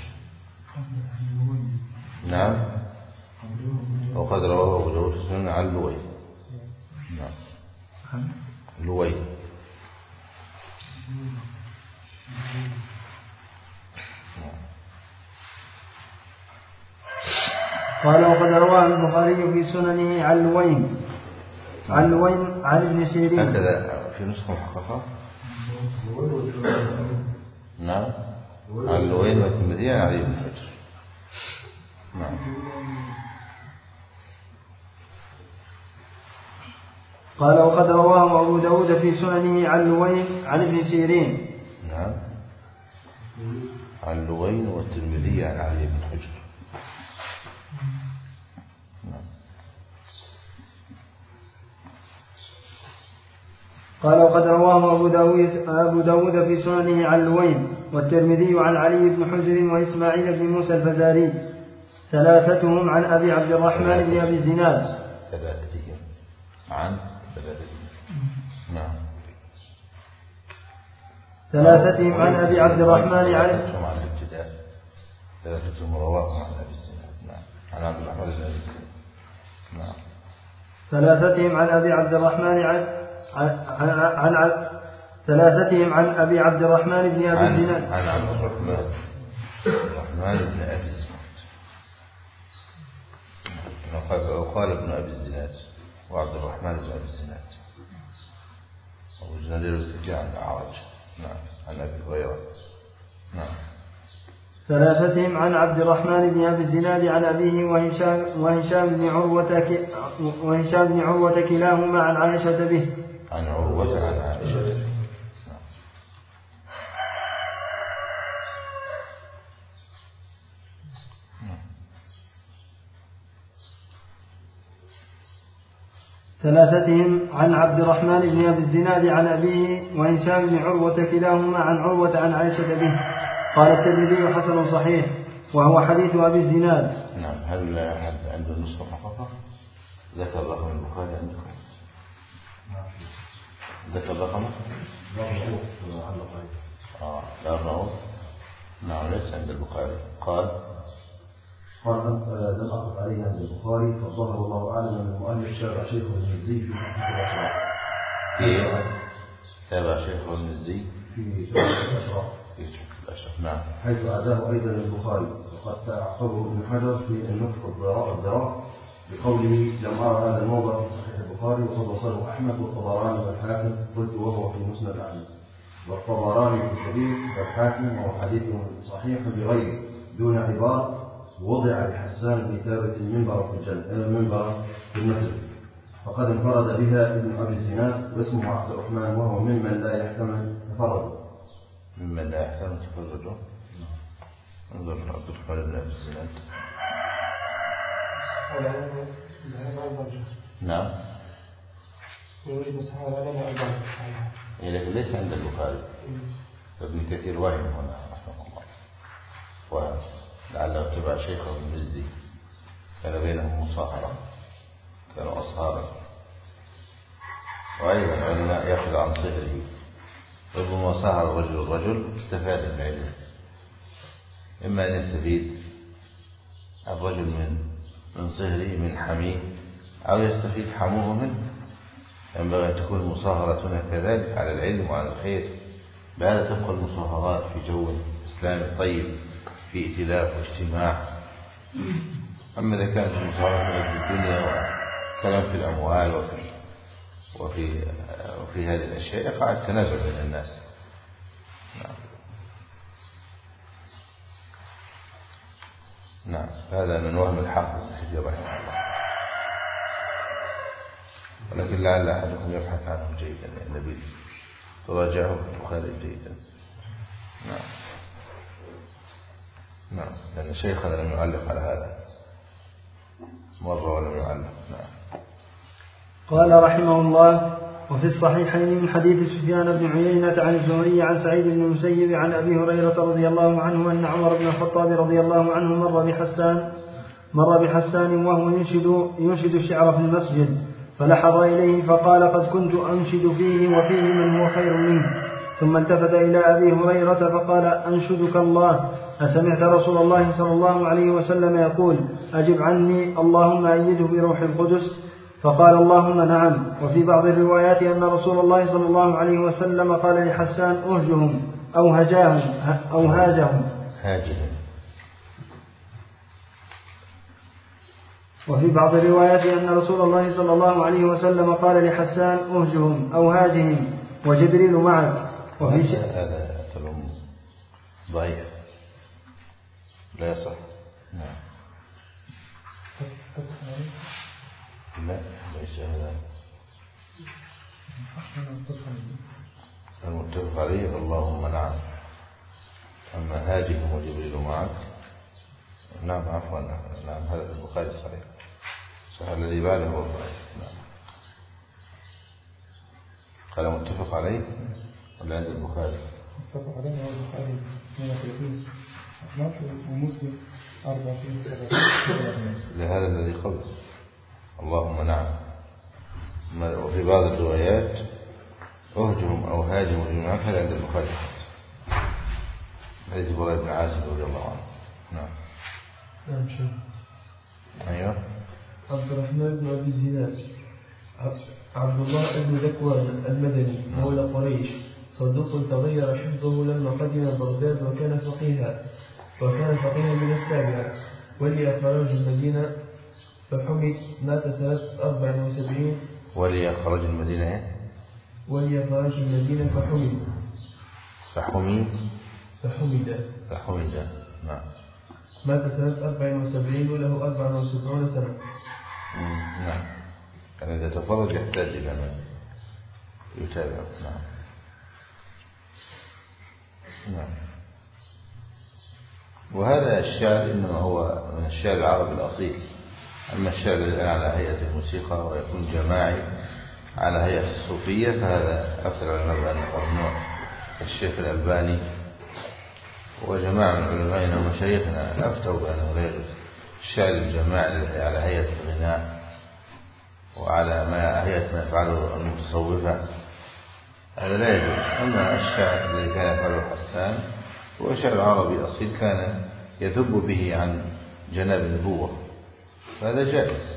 نعم. وقد رواه أبو داود في سننه عن لوي. نعم. لوي. قال: وقد رواه البخاري في سننه عن لوين عن لوين عن ابن سيرين. هكذا في نسخة محققة. نعم. عن لوين والترمذي عن علي بن حجر. نعم. قال: وقد رواه أبو داود في سننه عن لوين عن ابن سيرين. نعم. عن لغين والترمذي عن علي بن حجر. قال وقد رواه أبو داود, أبو داود في سننه عن لوين والترمذي عن علي بن حجر وإسماعيل بن موسى الفزاري ثلاثتهم عن أبي عبد الرحمن بن أبي الزناد ثلاثتهم عن ثلاثتهم نعم ثلاثتهم عن أبي عبد الرحمن عن ثلاثتهم عن الابتداء ثلاثتهم رواهم عن أبي الزناد نعم عن عبد الرحمن بن أبي الزناد نعم ثلاثتهم عن أبي عبد الرحمن عن عن, عن, عن ثلاثتهم عن أبي عبد الرحمن بن أبي الزناد عن عبد الرحمن الرحمن بن أبي الزناد وقال ابن أبي الزناد وعبد الرحمن بن أبي الزناد أبو الزناد يروي عن الأعرج نعم عن أبي هريرة نعم ثلاثتهم عن عبد الرحمن بن أبي الزناد عن أبيه وهشام, وهشام بن عروة وهشام بن عروة كلاهما عن عائشة به عن عروة عن عائشة به ثلاثتهم عن عبد الرحمن بن أبي الزناد عن أبيه وهشام بن عروة كلاهما عن عروة عن عائشة به. قال الترمذي حسن صحيح وهو حديث أبي الزناد. نعم. هل أحد عنده نسخة محققة ذكر رقم البخاري عندكم؟ ذكر رقمه؟ آه لا الرؤوف نعم ليس عند البخاري. قال قال لم أقف عليه عند البخاري فالظهر الله أعلم أن المؤلف تابع شيخ المزي في تحقيق الأشراف. في تابع شيخ المزي في تحقيق الأشراف. في تحقيق الأشراف نعم. حيث أداه أيضا البخاري وقد تعقبه ابن حجر في النطق الضراء بقوله لم أرى هذا الموضع في صحيح البخاري وقد وصله أحمد والطبراني والحاكم قلت وهو في مسند أحمد والطبراني في الكبير والحاكم وهو حديث صحيح بغير دون عبارة وضع لحسان بن ثابت المنبر في الجنة المنبر في المسجد فقد انفرد بها ابن أبي الزناد واسمه عبد الرحمن وهو ممن لا يحتمل تفرده. ممن لا يحتمل تفرده. انظر عبد الرحمن بن أبي الزناد. نعم. لكن ليس عند البخاري. فابن كثير واهم هنا رحمه الله. وهم لعله اتبع شيخه المزي كان بينهم مصاهرة كانوا أصهارا وأيضا العلماء يأخذ عن صهره ربما صهر رجل الرجل استفاد من علمه إما أن يستفيد الرجل من من صهره من حميه أو يستفيد حموه منه. ينبغي أن تكون مصاهرتنا كذلك على العلم وعلى الخير بهذا تبقى المصاهرات في جو إسلامي طيب في ائتلاف واجتماع. أما إذا كانت المصاهرة في الدنيا وكلام في الأموال وفي وفي وفي هذه الأشياء يقع التنازع بين الناس. نعم. نعم هذا من وهم الحافظ ابن حجر رحمه الله ولكن لعل أحدكم يبحث عنه جيدا يعني نبيل تراجعه في البخاري جيدا. نعم. نعم لأن شيخنا لم يعلق على هذا مرة ولم يعلق. نعم. قال رحمه الله وفي الصحيحين من حديث سفيان بن عيينة عن الزهري عن سعيد بن المسيب عن أبي هريرة رضي الله عنه أن عمر بن الخطاب رضي الله عنه مر بحسان مر بحسان وهو ينشد ينشد الشعر في المسجد فلحظ إليه فقال قد كنت أنشد فيه وفيه من هو خير منه. ثم التفت إلى أبي هريرة فقال أنشدك الله أسمعت رسول الله صلى الله عليه وسلم يقول أجب عني اللهم أيده بروح القدس فقال اللهم نعم. وفي بعض الروايات أن رسول الله صلى الله عليه وسلم قال لحسان أهجهم أو هجاهم أو هاجهم هاجهم. وفي بعض الروايات أن رسول الله صلى الله عليه وسلم قال لحسان أهجهم أو هاجهم وجبريل معك. وفي ش... هذا كلام ضعيف لا يصح. نعم. لا ليس هذا المتفق عليه اللهم نعم أما هاجهم وجبريل معك. نعم عفوا نعم هذا في البخاري الصحيح صحيح الذي بعده هو البخاري. نعم قال متفق عليه ولا عند البخاري؟ متفق عليه هو البخاري اثنين وثلاثين ومسلم أربعة وعشرين سبعة. لهذا الذي قبل اللهم نعم. وفي بعض الروايات أهجهم أو هاجموا جميعا هذا عند البخاري حديث براء بن عازب رضي الله عنه. نعم نعم شيخ. أيوه. عبد الرحمن بن أبي الزناد عبد الله بن ذكوان المدني مولى قريش صدوق تغير حفظه لما قدم بغداد وكان فقيها وكان فقيها من السابعة ولي خراج المدينة فحمد مات سنة أربع وسبعين. ولي خراج المدينة ولي خراج المدينة فحمد فحمد فحمد فحمد. نعم مات سنة أربع وسبعين وله أربع وسبعون سنة. نعم كان إذا تفرج يحتاج إلى من يتابع. نعم نعم. وهذا الشعر إنما هو من الشعر العربي الأصيل. أما الشعر الآن على هيئة الموسيقى ويكون جماعي على هيئة الصوفية فهذا أكثر علماء بأنه ممنوع. الشيخ الألباني وجماعة من علمائنا ومشايخنا أفتوا بأنه لا يجوز الشعر الجماعي على هيئة الغناء وعلى ما هيئة ما يفعله المتصوفة هذا لا يجوز. أما الشعر الذي كان يفعله حسان هو شعر عربي أصيل كان يذب به عن جناب النبوة فهذا جائز.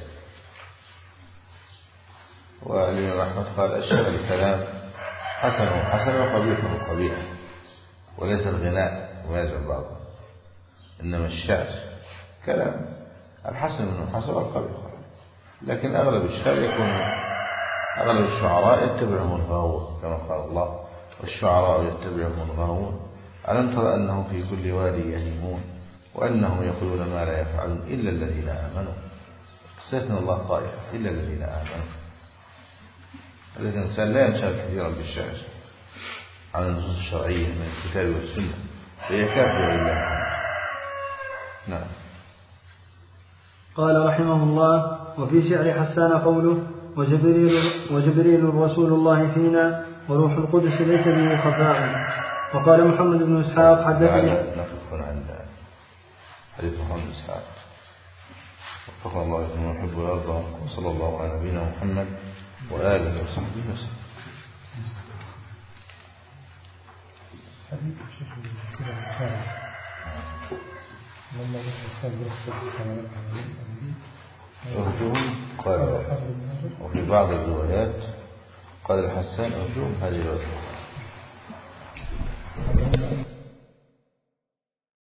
والإمام أحمد قال الشعر الكلام حسن حسن وقبيح قبيح وليس الغناء ويجب بعضه. إنما الشعر كلام الحسن منه حسن والقبيح. لكن أغلب الشعر يكون أغلب الشعراء يتبعهم الغاوون كما قال الله والشعراء يتبعهم الغاوون ألم تر أنهم في كل وادي يهيمون وأنهم يقولون ما لا يفعلون إلا الذين آمنوا. استثنى الله طائفة إلا الذين آمنوا. الإنسان لا ينشغل كثيرا بالشعر عن النصوص الشرعية من الكتاب والسنة فهي كافية لله. نعم. قال رحمه الله وفي شعر حسان قوله وجبريل, وجبريل رسول الله فينا وروح القدس ليس به خفاء. وقال محمد بن إسحاق حدثني نقف عند حديث محمد بن إسحاق وفق الله يكون يحب ويرضى وصلى الله على نبينا محمد وآله وصحبه وسلم. أرجوهم قال وفي بعض الروايات قال الحسان أرجوهم هذه الرواية